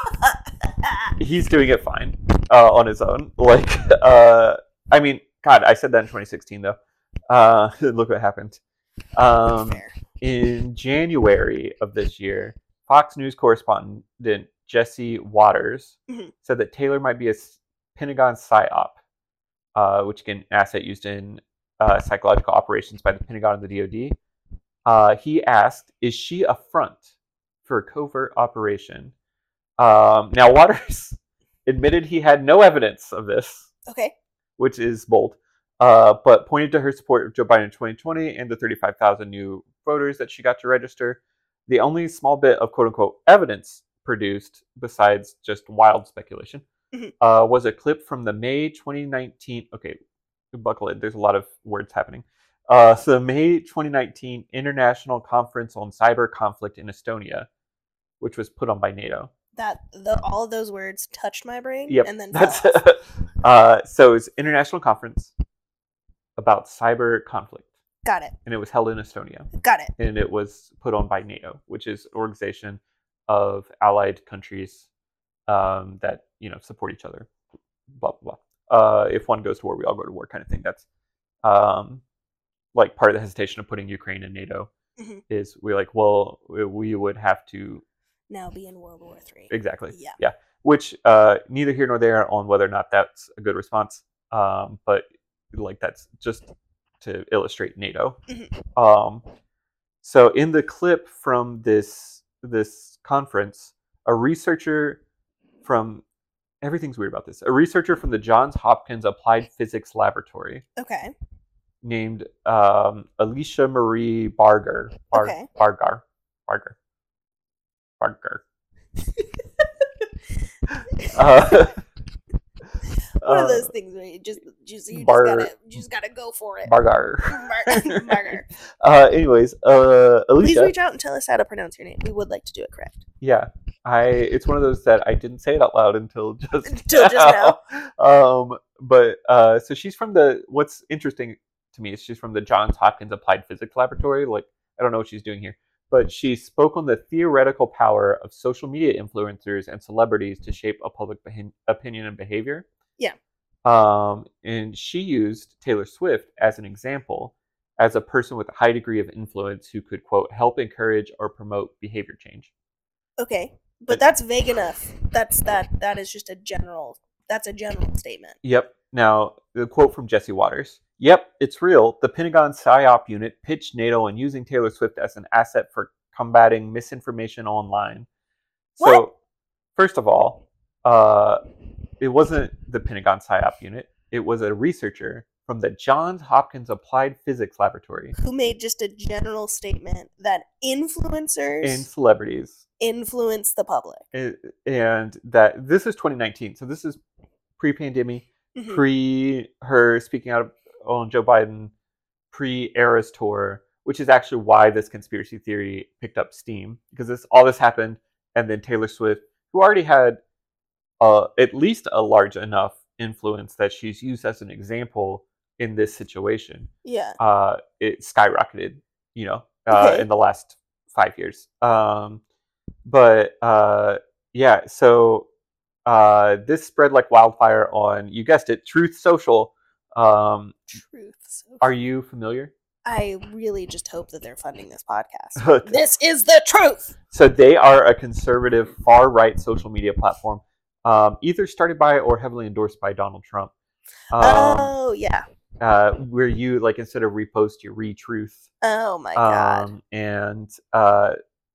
He's doing it fine uh, on his own. Like, uh, I mean, God, I said that in twenty sixteen though. Uh, look what happened. Um, Fair. in January of this year, Fox News correspondent Jesse Waters Mhm. said that Taylor might be a Pentagon psyop, uh, which again, an asset used in uh, psychological operations by the Pentagon and the D O D. Uh, he asked, "Is she a front for a covert operation?" Um, now, Waters admitted he had no evidence of this, Okay. which is bold, uh, but pointed to her support of Joe Biden in twenty twenty and the thirty-five thousand new voters that she got to register. The only small bit of quote unquote evidence produced, besides just wild speculation, Mhm. uh, was a clip from the May twenty nineteen. Okay, buckle in, there's a lot of words happening. Uh, so, the May twenty nineteen International Conference on Cyber Conflict in Estonia, which was put on by NATO. That the all of those words touched my brain Yep, and then that's fell off. uh, so it's international conference about cyber conflict, Got it. and it was held in Estonia, Got it. and it was put on by NATO, which is an organization of allied countries um, that you know support each other. Blah blah blah. Uh, if one goes to war, we all go to war, kind of thing. That's um, like part of the hesitation of putting Ukraine in NATO Mhm. is we're like, well, we would have to Now be in World War Three. exactly, Yeah. yeah. Which uh, neither here nor there on whether or not that's a good response, um, but like that's just to illustrate NATO. Mhm. Um, so in the clip from this this conference, a researcher from everything's weird about this. A researcher from the Johns Hopkins Applied Physics Laboratory Okay. named um, Alicia Marie Barger. Bar, Okay. Bargar. Barger. Barger. uh, One of uh, those things where you just, just you Bar- just gotta you just gotta go for it. Bargar. Bar- Barger. Uh, anyways, uh, Please Alicia. reach out and tell us how to pronounce your name. We would like to do it correct. Yeah, I. It's one of those that I didn't say it out loud until just Until just now. Um, but uh, so she's from the. What's interesting to me is she's from the Johns Hopkins Applied Physics Laboratory. Like I don't know what she's doing here, but she spoke on the theoretical power of social media influencers and celebrities to shape a public behin- opinion and behavior. Yeah. Um, and she used Taylor Swift as an example as a person with a high degree of influence who could, quote, help encourage or promote behavior change. Okay, but that's vague enough. That's that. That is just a general. That's a general statement. Yep. Now, the quote from Jesse Waters. Yep, it's real. The Pentagon PSYOP unit pitched NATO on using Taylor Swift as an asset for combating misinformation online. What? So, first of all, uh, it wasn't the Pentagon PSYOP unit. It was a researcher from the Johns Hopkins Applied Physics Laboratory. Who made just a general statement that influencers and celebrities influence the public. And that this is twenty nineteen. So this is pre-pandemic, mm-hmm. pre her speaking out on Joe Biden, pre-Eras Tour, which is actually why this conspiracy theory picked up steam. Because this all this happened, and then Taylor Swift, who already had uh, at least a large enough influence that she's used as an example in this situation. Yeah. Uh, it skyrocketed, you know, uh, okay. in the last five years. Um, but uh, yeah, so uh, this spread like wildfire on, you guessed it, Truth Social. Um, Truth Social. Are you familiar? I really just hope that they're funding this podcast. This is the truth. So they are a conservative, far-right social media platform, um, either started by or heavily endorsed by Donald Trump. Um, oh, yeah. Uh, where you, like, instead of repost, you retruth. Oh, my God. Um, and uh,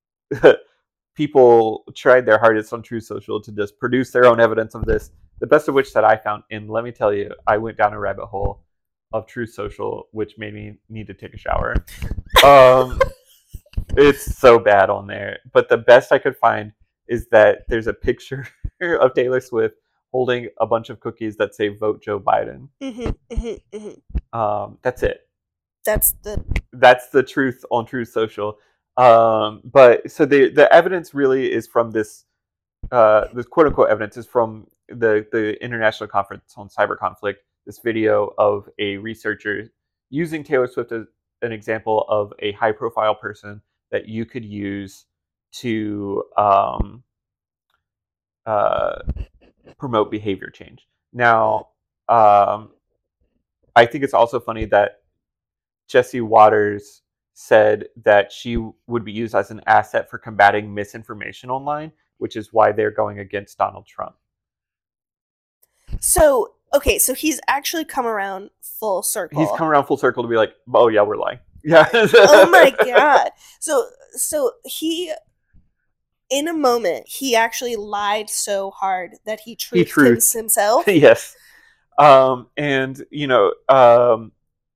people tried their hardest on Truth Social to just produce their own evidence of this, the best of which that I found. And let me tell you, I went down a rabbit hole of Truth Social, which made me need to take a shower. Um, it's so bad on there. But the best I could find is that there's a picture of Taylor Swift holding a bunch of cookies that say "Vote Joe Biden." Mm-hmm, mm-hmm, mm-hmm. Um, that's it. That's the that's the truth on Truth Social. Um, but so the the evidence really is from this. Uh, this quote unquote evidence is from the the International Conference on Cyber Conflict. This video of a researcher using Taylor Swift as an example of a high profile person that you could use to um, uh, promote behavior change. Now, um, I think it's also funny that Jesse Waters said that she would be used as an asset for combating misinformation online, which is why they're going against Donald Trump. So, okay, so he's actually come around full circle. He's come around full circle to be like, oh yeah, we're lying. Yeah. Oh my God. So, so he, in a moment, he actually lied so hard that he truthed, he truthed. himself. Yes. Um, and, you know, um,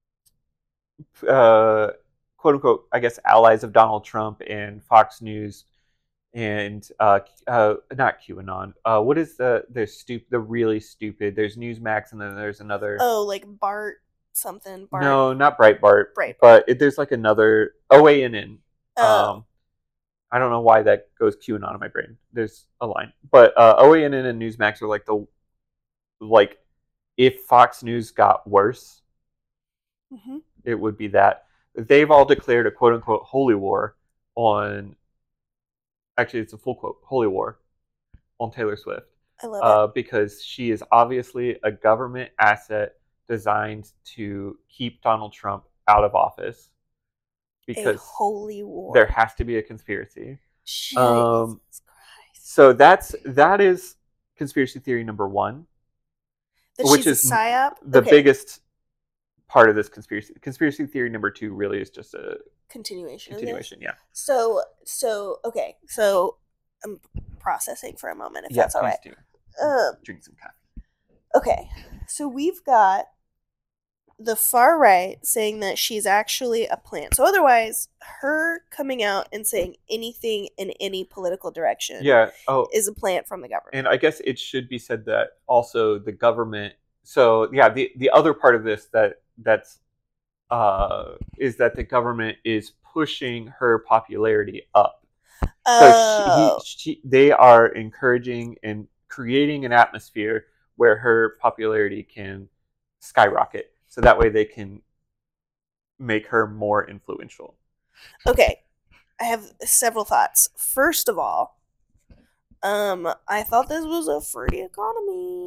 uh, quote unquote, I guess, allies of Donald Trump and Fox News and uh, uh, not QAnon. Uh, what is the the stupid, the really stupid? There's Newsmax, and then there's another. Oh, like Bart something. Bart. No, not Breitbart. Breitbart. But it, there's like another O A N N. Oh. Um, I don't know why that goes QAnon in my brain. There's a line, but uh, O A N N and Newsmax are like the like if Fox News got worse, mm-hmm. it would be that. They've all declared a quote unquote holy war on. Actually, it's a full quote, holy war on Taylor Swift. I love uh, it. Because she is obviously a government asset designed to keep Donald Trump out of office. Because a holy war. There has to be a conspiracy. Jesus um, Christ. So that's that is conspiracy theory number one. That which she's is a psyop? The okay. biggest part of this conspiracy. Conspiracy theory number two really is just a continuation. Continuation, yeah. So, so okay. So I'm processing for a moment, if yeah, that's all right. Do. Um, Drink some coffee. Okay, so we've got the far right saying that she's actually a plant. So otherwise, her coming out and saying anything in any political direction, yeah, oh, is a plant from the government. And I guess it should be said that also the government. So yeah, the the other part of this that that's. Uh, is that the government is pushing her popularity up. Oh. So she, he, she, they are encouraging and creating an atmosphere where her popularity can skyrocket. So that way they can make her more influential. Okay. I have several thoughts. First of all, um, I thought this was a free economy.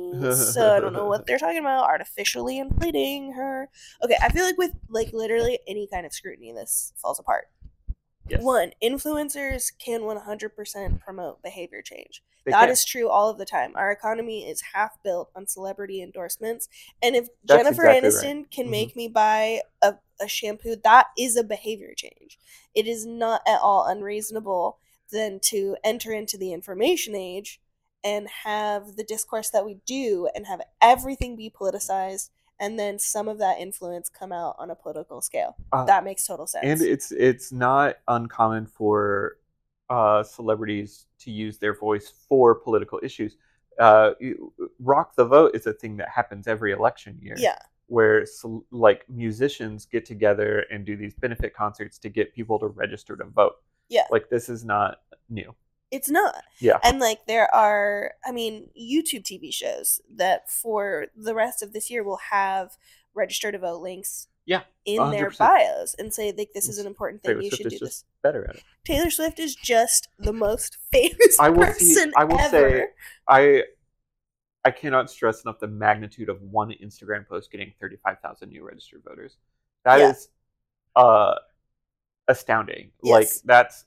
me. So I don't know what they're talking about. Artificially inflating her. Okay, I feel like with like literally any kind of scrutiny, this falls apart. Yes. One, influencers can one hundred percent promote behavior change. They that can. Is true all of the time. Our economy is half built on celebrity endorsements. And if That's Jennifer exactly Aniston right. can mm-hmm. make me buy a, a shampoo, that is a behavior change. It is not at all unreasonable then to enter into the information age and have the discourse that we do and have everything be politicized, and then some of that influence come out on a political scale. Uh, that makes total sense. And it's it's not uncommon for uh, celebrities to use their voice for political issues. Uh, Rock the Vote is a thing that happens every election year. Yeah. Where like musicians get together and do these benefit concerts to get people to register to vote. Yeah. Like, this is not new. It's not. Yeah. And, like, there are, I mean, YouTube T V shows that for the rest of this year will have register to vote links yeah, in one hundred percent. Their bios and say, like, this is an important thing. Taylor you Swift should do this. Better at it. Taylor Swift is just the most famous I will person see, I will ever. say, I, I cannot stress enough the magnitude of one Instagram post getting thirty-five thousand new registered voters. That yeah. is uh, astounding. Yes. Like, that's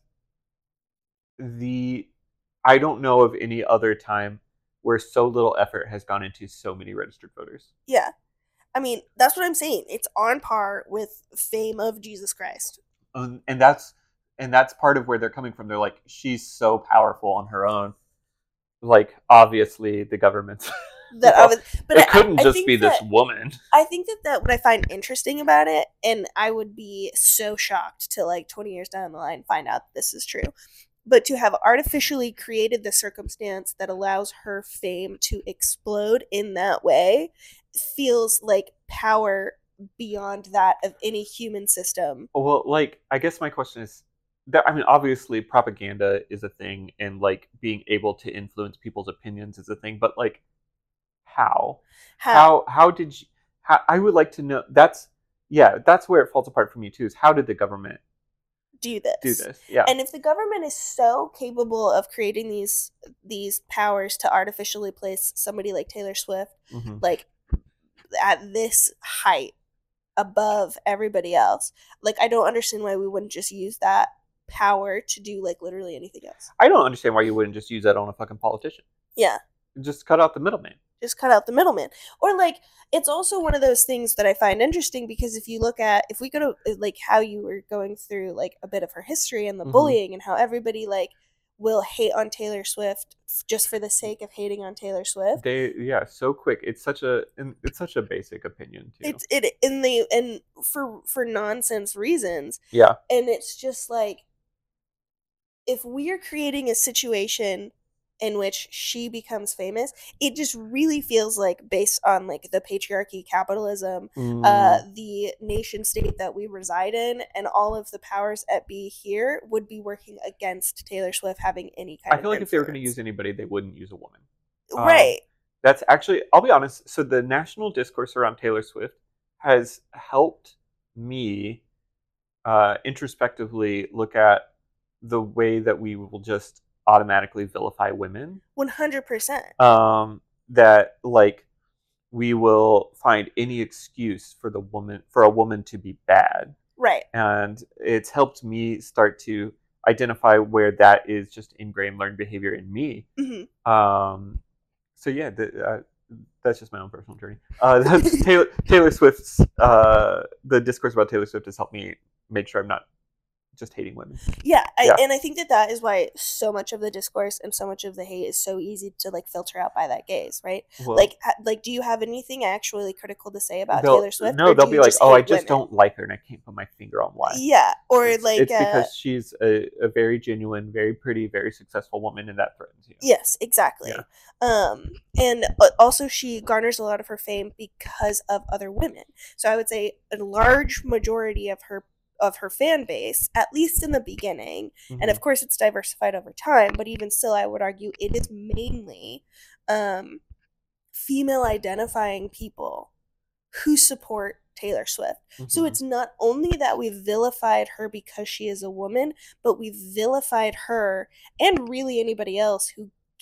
the... I don't know of any other time where so little effort has gone into so many registered voters. Yeah. I mean, that's what I'm saying. It's on par with fame of Jesus Christ. Um, and that's and that's part of where they're coming from. They're like, she's so powerful on her own. Like, obviously, the government's... that I was, but it couldn't I, I just be that, this woman. I think that, that what I find interesting about it, and I would be so shocked to, like, twenty years down the line find out this is true, but to have artificially created the circumstance that allows her fame to explode in that way feels like power beyond that of any human system. Well, like, I guess my question is, that, I mean, obviously propaganda is a thing, and, like, being able to influence people's opinions is a thing, but, like, how? How? How, how did you... How, I would like to know... That's... Yeah, that's where it falls apart for me, too, is how did the government... do this? Do this, yeah. And if the government is so capable of creating these these powers to artificially place somebody like Taylor Swift, mm-hmm. like, at this height above everybody else, like, I don't understand why we wouldn't just use that power to do, like, literally anything else. I don't understand why you wouldn't just use that on a fucking politician. Yeah. Just cut out the middleman. Just cut out the middleman. Or, like, it's also one of those things that I find interesting, because if you look at, if we go to, like, how you were going through, like, a bit of her history and the mm-hmm. bullying and how everybody, like, will hate on Taylor Swift just for the sake of hating on Taylor Swift. They, yeah, so quick. It's such a, it's such a basic opinion, too. It's, it, in the, and for, for nonsense reasons. Yeah. And it's just, like, if we're creating a situation in which she becomes famous, it just really feels like, based on, like, the patriarchy, capitalism, mm. uh, the nation state that we reside in, and all of the powers at be here would be working against Taylor Swift having any kind of I feel of like influence. If they were going to use anybody, they wouldn't use a woman. Right. Um, that's actually, I'll be honest, so the national discourse around Taylor Swift has helped me uh, introspectively look at the way that we will just automatically vilify women. one hundred percent. Um, that, like, we will find any excuse for the woman, for a woman to be bad. Right. And it's helped me start to identify where that is just ingrained learned behavior in me. Mm-hmm. Um, so yeah, the, uh, that's just my own personal journey. Uh, that's Taylor, Taylor Swift's, uh, the discourse about Taylor Swift has helped me make sure I'm not just hating women. Yeah, I, yeah, and I think that that is why so much of the discourse and so much of the hate is so easy to, like, filter out by that gaze, right? Well, like, ha, like, do you have anything actually critical to say about Taylor Swift? No, they'll be like, oh, I just women? don't like her, and I can't put my finger on why. Yeah, or it's, like... It's uh, because she's a, a very genuine, very pretty, very successful woman, and that threatens you. Yes, exactly. Yeah. Um, and also she garners a lot of her fame because of other women. So I would say a large majority of her of her fan base, at least in the beginning, mm-hmm. and of course it's diversified over time, but even still I would argue it is mainly um, female identifying people who support Taylor Swift. Mm-hmm. So it's not only that we've vilified her because she is a woman, but we've vilified her, and really anybody else who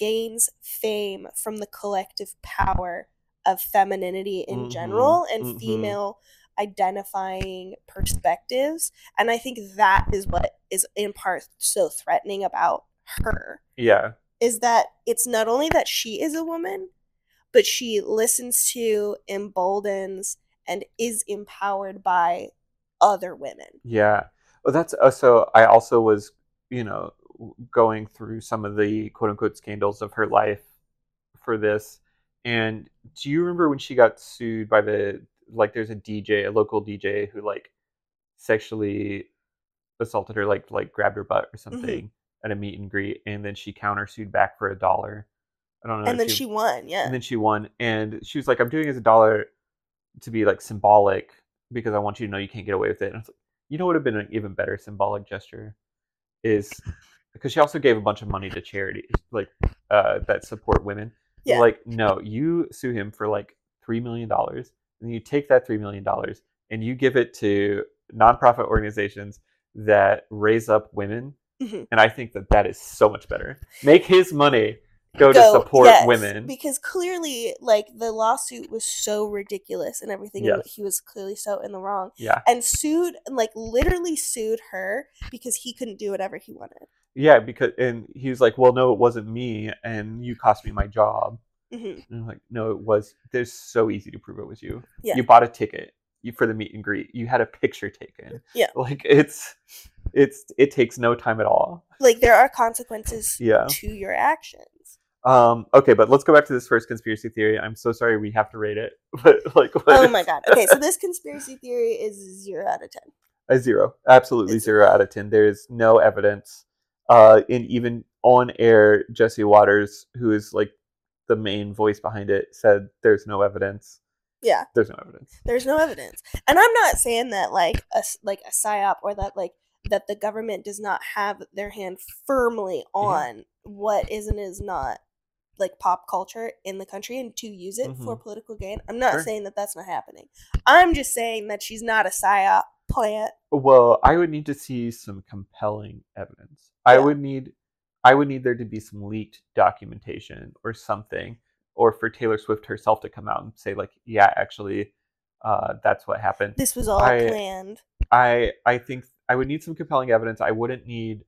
gains fame from the collective power of femininity in Mm-hmm, general and mm-hmm. female identifying perspectives. And I think that is what is in part so threatening about her. Yeah. Is that it's not only that she is a woman, but she listens to, emboldens, and is empowered by other women. Yeah. Well, that's uh, so. I also was, you know, going through some of the quote unquote scandals of her life for this. And do you remember when she got sued by the like? There's a D J, a local D J, who like sexually assaulted her, like like grabbed her butt or something mm-hmm. at a meet and greet, and then she countersued back for a dollar. I don't know. And then she, she won. Yeah. And then she won, and she was like, "I'm doing it as a dollar to be like symbolic because I want you to know you can't get away with it." And I was like, you know what would have been an even better symbolic gesture is because she also gave a bunch of money to charities like uh, that support women. Yeah. Like, no, you sue him for like three million dollars, and you take that three million dollars and you give it to nonprofit organizations that raise up women. Mm-hmm. And I think that that is so much better. Make his money go, go to support yes, women. Because clearly, like, the lawsuit was so ridiculous and everything. Yes. And he was clearly so in the wrong. Yeah. And sued, like, literally sued her because he couldn't do whatever he wanted. Yeah, because, and he was like, well, no, it wasn't me, and you cost me my job. Mm-hmm. And I'm like, no, it was, it's so easy to prove it was you. Yeah. You bought a ticket you, for the meet and greet. You had a picture taken. Yeah. Like, it's, it's, it takes no time at all. Like, there are consequences yeah. to your actions. Um, okay, but let's go back to this first conspiracy theory. I'm so sorry we have to rate it. But like, what oh is... my god. Okay, so this conspiracy theory is zero out of ten. A zero. Absolutely it's zero out of ten. There's no evidence. Uh, and even on air, Jesse Waters, who is like the main voice behind it, said there's no evidence. Yeah. There's no evidence. There's no evidence. And I'm not saying that like a, like a psyop or that like that the government does not have their hand firmly on yeah. what is and is not like pop culture in the country and to use it mm-hmm. for political gain. I'm not sure. saying that that's not happening. I'm just saying that she's not a psyop plant. Well, I would need to see some compelling evidence. Yeah. I would need I would need there to be some leaked documentation or something, or for Taylor Swift herself to come out and say like, yeah, actually uh, that's what happened. This was all I, planned. I I think I would need some compelling evidence. I wouldn't need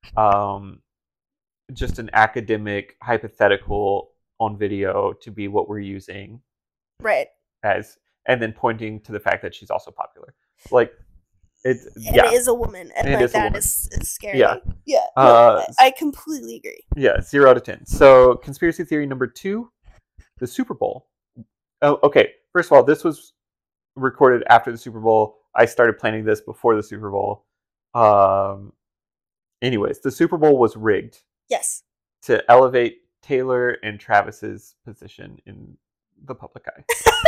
um just an academic hypothetical on video to be what we're using. Right. As and then pointing to the fact that she's also popular. Like it and yeah. it is a woman. And, and like that is, is scary. Yeah. Yeah. No, uh, I completely agree. Yeah, zero out of ten. So conspiracy theory number two, the Super Bowl. Oh, okay. First of all, this was recorded after the Super Bowl. I started planning this before the Super Bowl. Um anyways, the Super Bowl was rigged. Yes. To elevate Taylor and Travis's position in the public eye.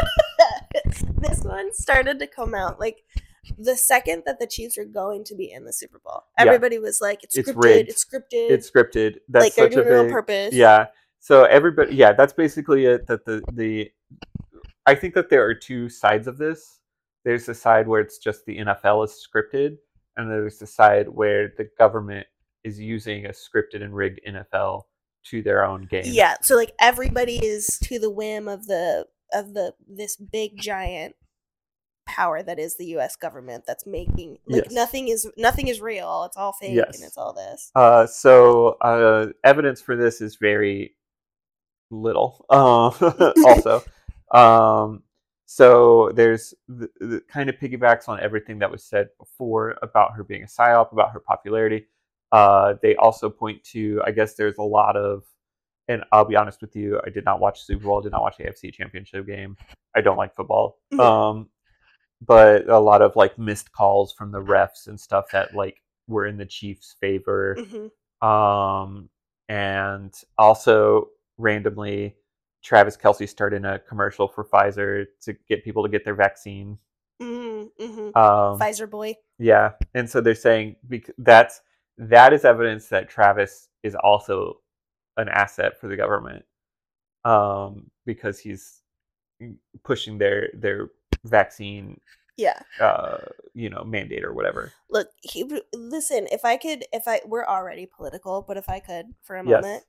This one started to come out like the second that the Chiefs are going to be in the Super Bowl. Everybody yeah. was like, it's, it's scripted, rigged. it's scripted. It's scripted. That's like they're such doing a big, it on purpose. Yeah. So everybody, yeah, that's basically it. That the, the, I think that there are two sides of this. There's the side where it's just the N F L is scripted, and there's the side where the government is using a scripted and rigged N F L to their own game. Yeah, so like everybody is to the whim of the of the this big giant power that is the U S government that's making like yes. nothing is nothing is real. It's all fake yes. and it's all this. Uh, so uh, evidence for this is very little. Uh, also, um, so there's the, the kind of piggybacks on everything that was said before about her being a psyop, about her popularity. Uh, they also point to, I guess there's a lot of, and I'll be honest with you, I did not watch Super Bowl, did not watch the A F C Championship game. I don't like football. Mm-hmm. Um, but a lot of like missed calls from the refs and stuff that like were in the Chiefs' favor. Mm-hmm. Um, and also randomly, Travis Kelce started a commercial for Pfizer to get people to get their vaccine. Mm-hmm. Mm-hmm. Um, Pfizer boy. Yeah. And so they're saying bec- that's, that is evidence that Travis is also an asset for the government, um, because he's pushing their their vaccine, yeah, uh, you know, mandate or whatever. Look, he, listen. If I could, if I we're already political, but if I could for a moment, yes.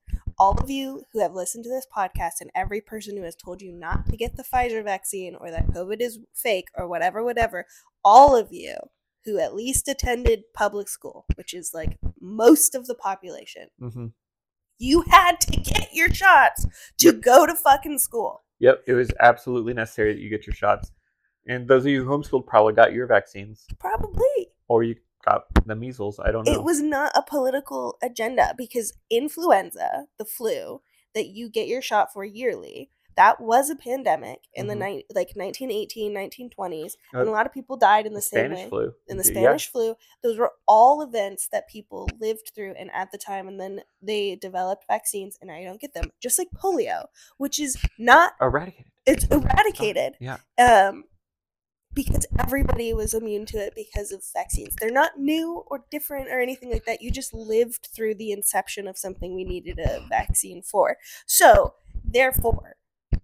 all of you who have listened to this podcast and every person who has told you not to get the Pfizer vaccine or that COVID is fake or whatever, whatever, all of you who at least attended public school, which is like most of the population, Mm-hmm. you had to get your shots to Yep. go to fucking school. Yep, it was absolutely necessary that you get your shots. And those of you homeschooled probably got your vaccines. Probably. Or you got the measles. I don't know. It was not a political agenda because influenza, the flu, that you get your shot for yearly, that was a pandemic in Mhm. the ni- like nineteen eighteen, nineteen twenties, Uh, and a lot of people died in the, the same Spanish way. flu. In the Yeah. Spanish flu, those were all events that people lived through and at the time, and then they developed vaccines, and now you don't get them. Just like polio, which is not, Eradicated. it's eradicated. Yeah. Um, because everybody was immune to it because of vaccines. They're not new or different or anything like that. You just lived through the inception of something we needed a vaccine for. So, therefore,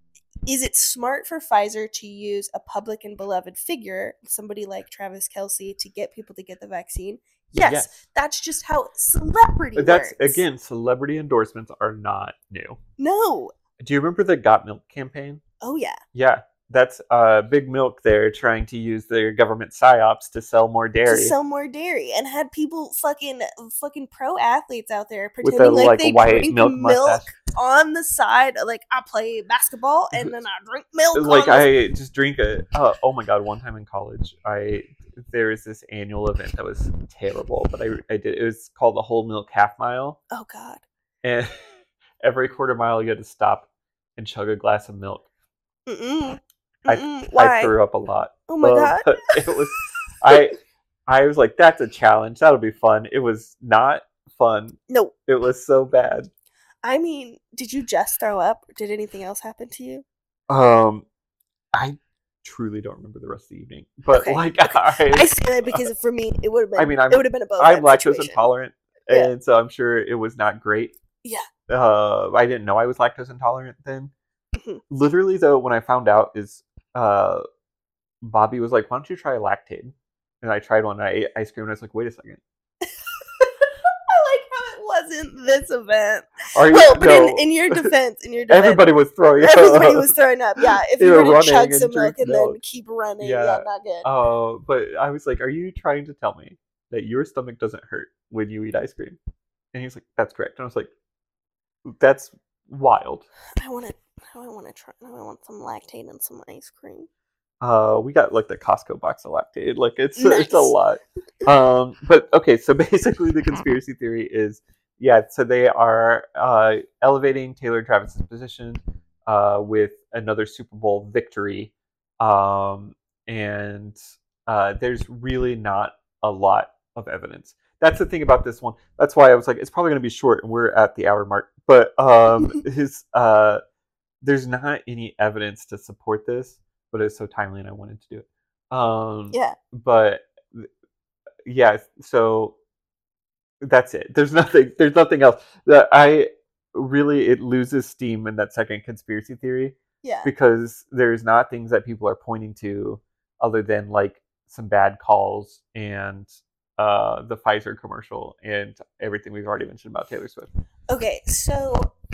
is it smart for Pfizer to use a public and beloved figure, somebody like Travis Kelce, to get people to get the vaccine? Yes, Yes. that's just how celebrity But that's, works. again, celebrity endorsements are not new. No. Do you remember the Got Milk campaign? Oh, yeah. Yeah. That's uh, Big Milk there trying to use their government psyops to sell more dairy. To sell more dairy, and had people fucking fucking pro athletes out there with pretending a like, like they white drink milk milk, mustache. on the side. Like, I play basketball and then I drink milk. Like on the- I just drink a oh, oh my god, one time in college I there was this annual event that was terrible, but I, I did it was called the Whole Milk Half Mile, Oh God. and every quarter mile you had to stop and chug a glass of milk. Mm-mm. I, Mm-mm. Why? I threw up a lot. Oh my Uh, God. it was I I was like, that's a challenge, that'll be fun. It was not fun. No. It was so bad. I mean, did you just throw up? Or did anything else happen to you? Um, I truly don't remember the rest of the evening, but Okay, like okay. I, I say that because for me, it would have been. I mean, I'm- it would have been a both. I'm lactose situation. intolerant, Yeah. and so I'm sure it was not great. Yeah. Uh, I didn't know I was lactose intolerant then. Mhm. Literally, though, when I found out, is uh, Bobby was like, "Why don't you try Lactaid?" And I tried one. And I ate ice cream, and I was like, "Wait a second. I like how it wasn't this event. Are you?" Well, but no. in, in your defense, in your defense, Everybody was throwing up. everybody was throwing up. Yeah, if They you were were to running chug and some milk drink and then milk. keep running, Yeah. yeah, not good. Oh, but I was like, "Are you trying to tell me that your stomach doesn't hurt when you eat ice cream?" And he was like, "That's correct." And I was like, "That's wild." I want to. I want to try. I want some Lactaid and some ice cream. Uh, we got like the Costco box of Lactaid. Like it's it's a Nice. lot. Um, but okay, so basically the conspiracy theory is, yeah, so they are uh, elevating Taylor Travis's position uh, with another Super Bowl victory, um, and uh, there's really not a lot of evidence. That's the thing about this one. That's why I was like, it's probably going to be short, and we're at the hour mark. But um, his uh, there's not any evidence to support this, but it's so timely, and I wanted to do it. Um, Yeah. But yeah, so that's it. There's nothing. There's nothing else. That I really it loses steam in that second conspiracy theory Yeah. because there's not things that people are pointing to other than like some bad calls and uh, the Pfizer commercial and everything we've already mentioned about Taylor Swift. Okay, so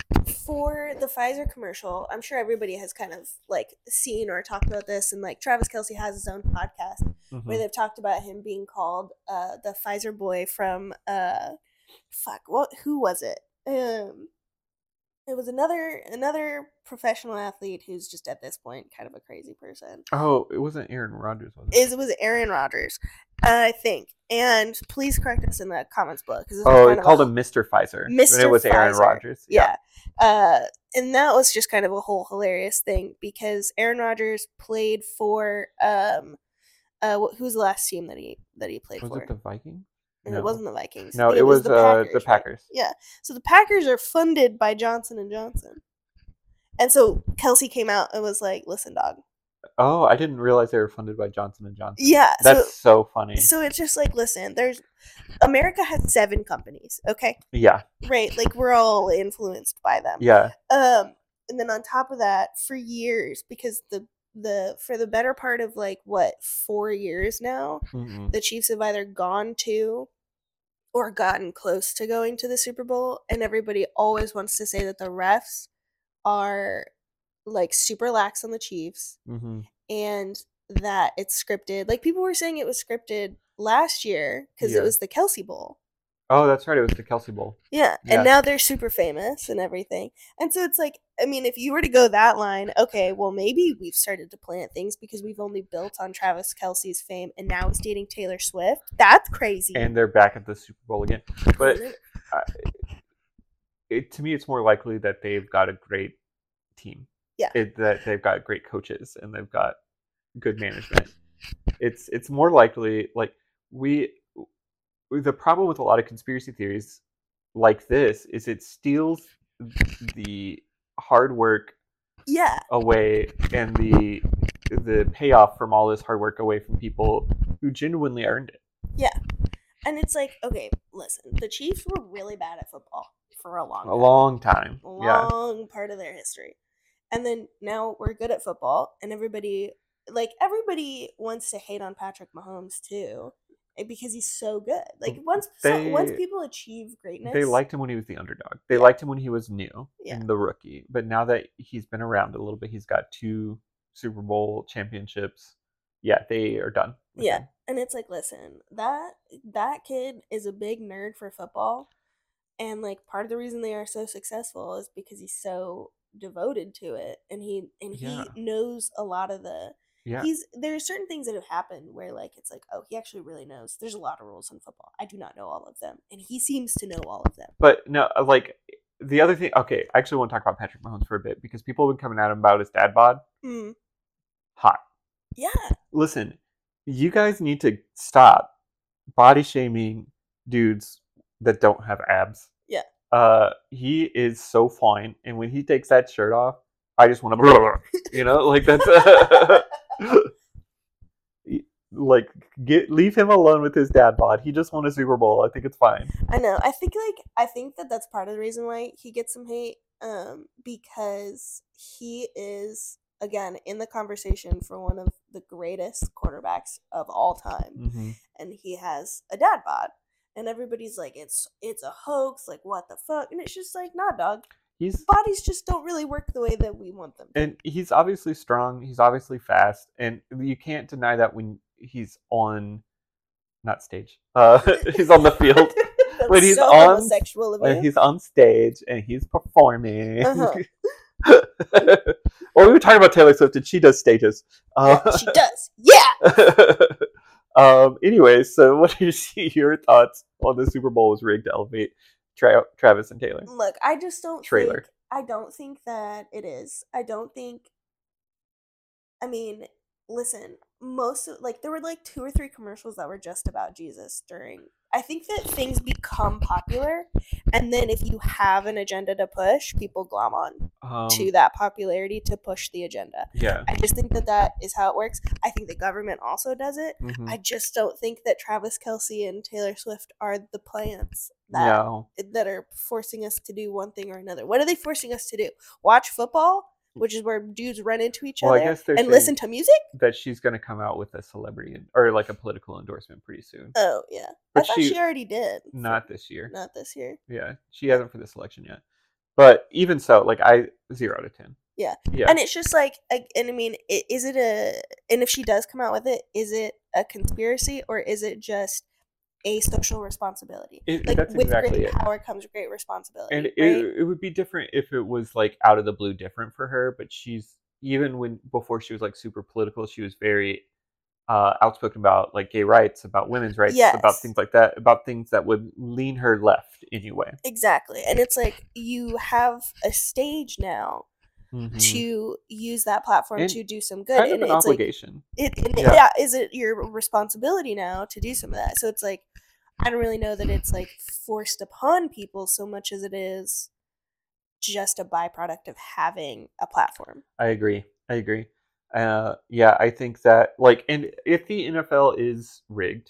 for the Pfizer commercial, I'm sure everybody has kind of like seen or talked about this, and like Travis Kelce has his own podcast Mhm. where they've talked about him being called uh, the Pfizer boy from uh, fuck what who was it? Um, it was another another professional athlete who's just at this point kind of a crazy person. Oh, it wasn't Aaron Rodgers, was it? Is it was Aaron Rodgers, I think. And please correct us in the comments below because Oh, it called him Mister Pfizer. Mister And it was Aaron Pfizer. Rodgers. Yeah. Uh, and that was just kind of a whole hilarious thing because Aaron Rodgers played for um, uh, wh- who's the last team that he that he played Was for? it the Vikings? And It wasn't the Vikings. No, I think it was the uh, Packers. the right? Packers. Yeah. So the Packers are funded by Johnson and Johnson, and so Kelsey came out and was like, "Listen, dog." Oh, I didn't realize they were funded by Johnson and Johnson. Yeah. That's so so funny. so it's just like, listen, there's America has seven companies. Okay. Yeah, Right. Like we're all influenced by them. yeah. Um, and then on top of that, for years, because the the for the better part of like what four years now, Mm-mm. the Chiefs have either gone to or gotten close to going to the Super Bowl, and everybody always wants to say that the refs are like super lax on the Chiefs Mm-hmm. and that it's scripted. Like people were saying it was scripted last year because Yeah. it was the Kelsey Bowl. Oh, that's right. It was the Kelsey Bowl. Yeah, Yeah. and now they're super famous and everything. And so it's like, I mean, if you were to go that line, okay, well, maybe we've started to plant things because we've only built on Travis Kelce's fame, and now he's dating Taylor Swift. That's crazy. And they're back at the Super Bowl again. But uh, it, to me, it's more likely that they've got a great team. Yeah. It, that they've got great coaches and they've got good management. It's it's more likely, like, we... The problem with a lot of conspiracy theories like this is it steals the hard work yeah. away and the the payoff from all this hard work away from people who genuinely earned it. Yeah. And it's like, okay, listen, the Chiefs were really bad at football for a long time. A long time. A Yeah. long part of their history. And then now we're good at football, and everybody, like, everybody wants to hate on Patrick Mahomes too. Because he's so good. Like once They- so, once people achieve greatness, They liked him when he was the underdog. They Yeah. liked him when he was new Yeah. and the rookie. But now that he's been around a little bit, he's got two Super Bowl championships. Yeah, they are done. with Yeah. him. And it's like, listen, that that kid is a big nerd for football, and like part of the reason they are so successful is because he's so devoted to it, and he and he Yeah. knows a lot of the. Yeah. He's there are certain things that have happened where like it's like, oh, he actually really knows. There's a lot of rules in football. I do not know all of them, and he seems to know all of them. But no, like the other thing. Okay, I actually want to talk about Patrick Mahomes for a bit because people have been coming at him about his dad bod. Mm. Hot. Yeah. Listen, you guys need to stop body shaming dudes that don't have abs. Yeah. Uh, he is so fine, and when he takes that shirt off, I just want to, you know, like that's. Like, get leave him alone with his dad bod. He just won a Super Bowl. I think it's fine. I know. I think like I think that that's part of the reason why he gets some hate, um, because he is again in the conversation for one of the greatest quarterbacks of all time, Mm-hmm. and he has a dad bod, and everybody's like, it's it's a hoax. Like what the fuck? And it's just like, nah, dog. He's Bodies just don't really work the way that we want them to. and he's obviously strong. He's obviously fast, and you can't deny that when he's on, not stage. Uh, he's on the field. That's when he's so on, homosexual of when you. he's on stage and he's performing. Uh-huh. Well, we were talking about Taylor Swift, and she does stages. Uh, Yeah, she does. Yeah. um. Anyway, so what are your thoughts on the Super Bowl was rigged to elevate Tra- Travis and Taylor? Look, I just don't Trailer. think I don't think that it is. I don't think I mean, listen, most of like there were like two or three commercials that were just about Jesus during I think that things become popular, and then if you have an agenda to push, people glom on Um, to that popularity to push the agenda. yeah. I just think that that is how it works. I think the government also does it. Mhm. I just don't think that Travis Kelce and Taylor Swift are the plants that No. that are forcing us to do one thing or another. What are they forcing us to do? Watch football, which is where dudes run into each Well, I other guess they're and saying listen to music? that she's going to come out with a celebrity or like a political endorsement pretty soon. Oh, yeah. But I thought she- she, already did. Not this year. Not this year. Yeah, she hasn't for this election yet. But even so, like I zero out of ten. Yeah. Yeah. And it's just like, I- and I mean, i- is it a, and if she does come out with it, is it a conspiracy or is it just a social responsibility? It- Like, that's with exactly great it. power comes great responsibility. And it, right? it would be different if it was like out of the blue different for her, but she's even when before she was like super political, she was very uh outspoken about like gay rights, about women's rights, about Yes. things like that, about things that would lean her left anyway. Exactly. And it's like, you have a stage now Mhm. to use that platform And to do some good. Kind of and an it's like, obligation. it, and Yeah. yeah. Is it your responsibility now to do some of that? So it's like, I don't really know that it's like forced upon people so much as it is just a byproduct of having a platform. I agree. I agree. Uh, yeah, I think that like, and if the N F L is rigged,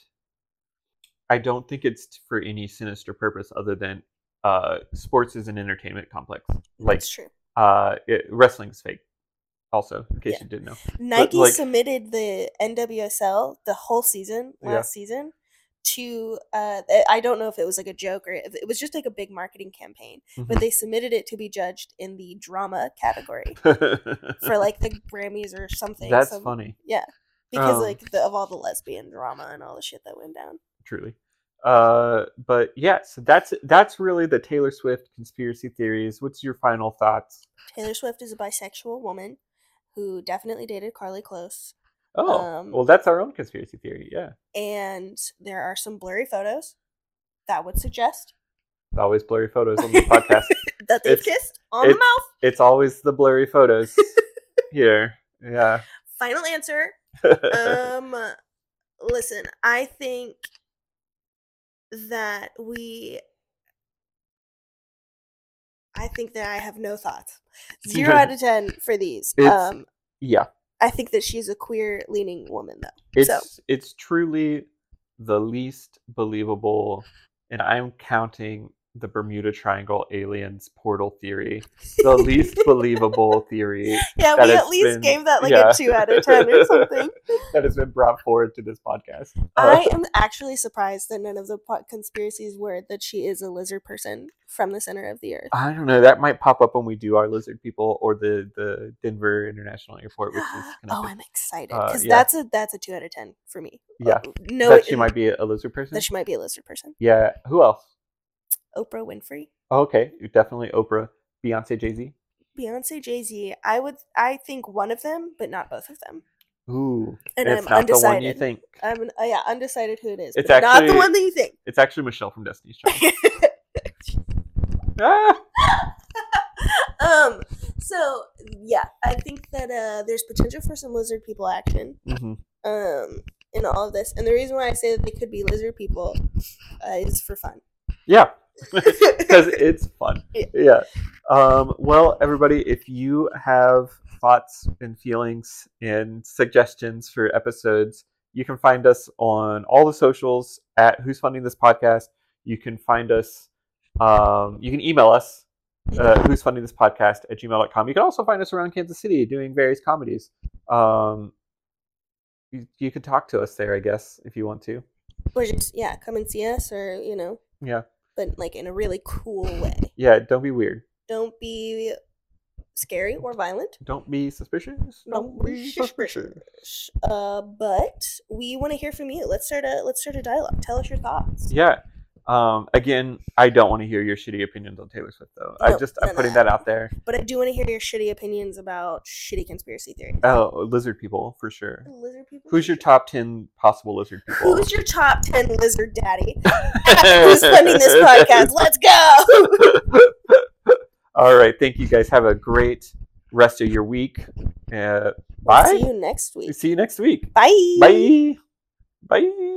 I don't think it's for any sinister purpose other than uh, sports is an entertainment complex. Like, That's true. uh, it, wrestling's fake. Also, in case Yeah. you didn't know, Nike like- submitted the N W S L the whole season last Yeah. season to uh I don't know if it was like a joke or if it was just like a big marketing campaign, Mhm. but they submitted it to be judged in the drama category for like the Grammys or something. That's some, funny. Yeah. Because Um, like the, of all the lesbian drama and all the shit that went down. Truly. Uh, but yeah, so that's that's really the Taylor Swift conspiracy theories. What's your final thoughts? Taylor Swift is a bisexual woman who definitely dated Carly Close. Oh, Um, well, that's our own conspiracy theory. Yeah, And there are some blurry photos that would suggest always blurry photos on the podcast. that they've It's- kissed on the it's- mouth. It's always the blurry photos here. Yeah. Final answer. Um, listen, I think that we. I think that I have no thoughts. Zero out of ten for these. It's- Um, yeah. I think that she's a queer-leaning woman, though. It's So. it's truly the least believable, and I'm counting the Bermuda Triangle aliens portal theory, the least believable theory Yeah, that we has at least been- gave that like yeah. a two out of ten or something. that has been brought forward to this podcast. I Uh, am actually surprised that none of the po- conspiracies were that she is a lizard person from the center of the earth. I don't know. That might pop up when we do our lizard people or the, the Denver International Airport, which is Oh, connected. I'm excited Uh, because yeah. that's a that's a two out of ten for me. Yeah. Uh, no, that she might be a lizard person. that she might be a lizard person. Yeah. Who else? Oprah Winfrey, Oh, okay, definitely Oprah, Beyonce, Jay Z. Beyonce, Jay Z. I would I think one of them, but not both of them. Ooh, And it's I'm not the one you undecided. think. I'm uh, yeah undecided who it is. It's but not the actually- one that you think. It's actually Michelle from Destiny's Child. ah! um. So yeah, I think that uh, there's potential for some lizard people action. Mhm. Um. In all of this, and the reason why I say that they could be lizard people uh, is for fun. Yeah, because it's fun. Yeah. Yeah. Um, well, everybody, if you have thoughts and feelings and suggestions for episodes, you can find us on all the socials at Who's Funding This Podcast. You can find us, um, you can email us, uh, Who's Funding This Podcast at gmail dot com. You can also find us around Kansas City doing various comedies. Um, you, you could talk to us there, I guess, if you want to. Or just yeah, come and see us, or you know, Yeah. but like in a really cool way. Yeah, don't be weird. Don't be scary or violent. Don't be suspicious. Don't be suspicious. Uh, but we want to hear from you. Let's start a let's start a dialogue. Tell us your thoughts. Yeah. Um, again, I don't want to hear your shitty opinions on Taylor Swift, though. I No, just no, I'm no. putting that out there. But I do want to hear your shitty opinions about shitty conspiracy theories. Oh, lizard people for sure. Lizard people. Who's your top ten possible lizard people? Who's your top ten lizard daddy? Who's funding this podcast? Let's go. All right. Thank you guys. Have a great rest of your week. Uh, bye. See you next week. See you next week. Bye. Bye. Bye.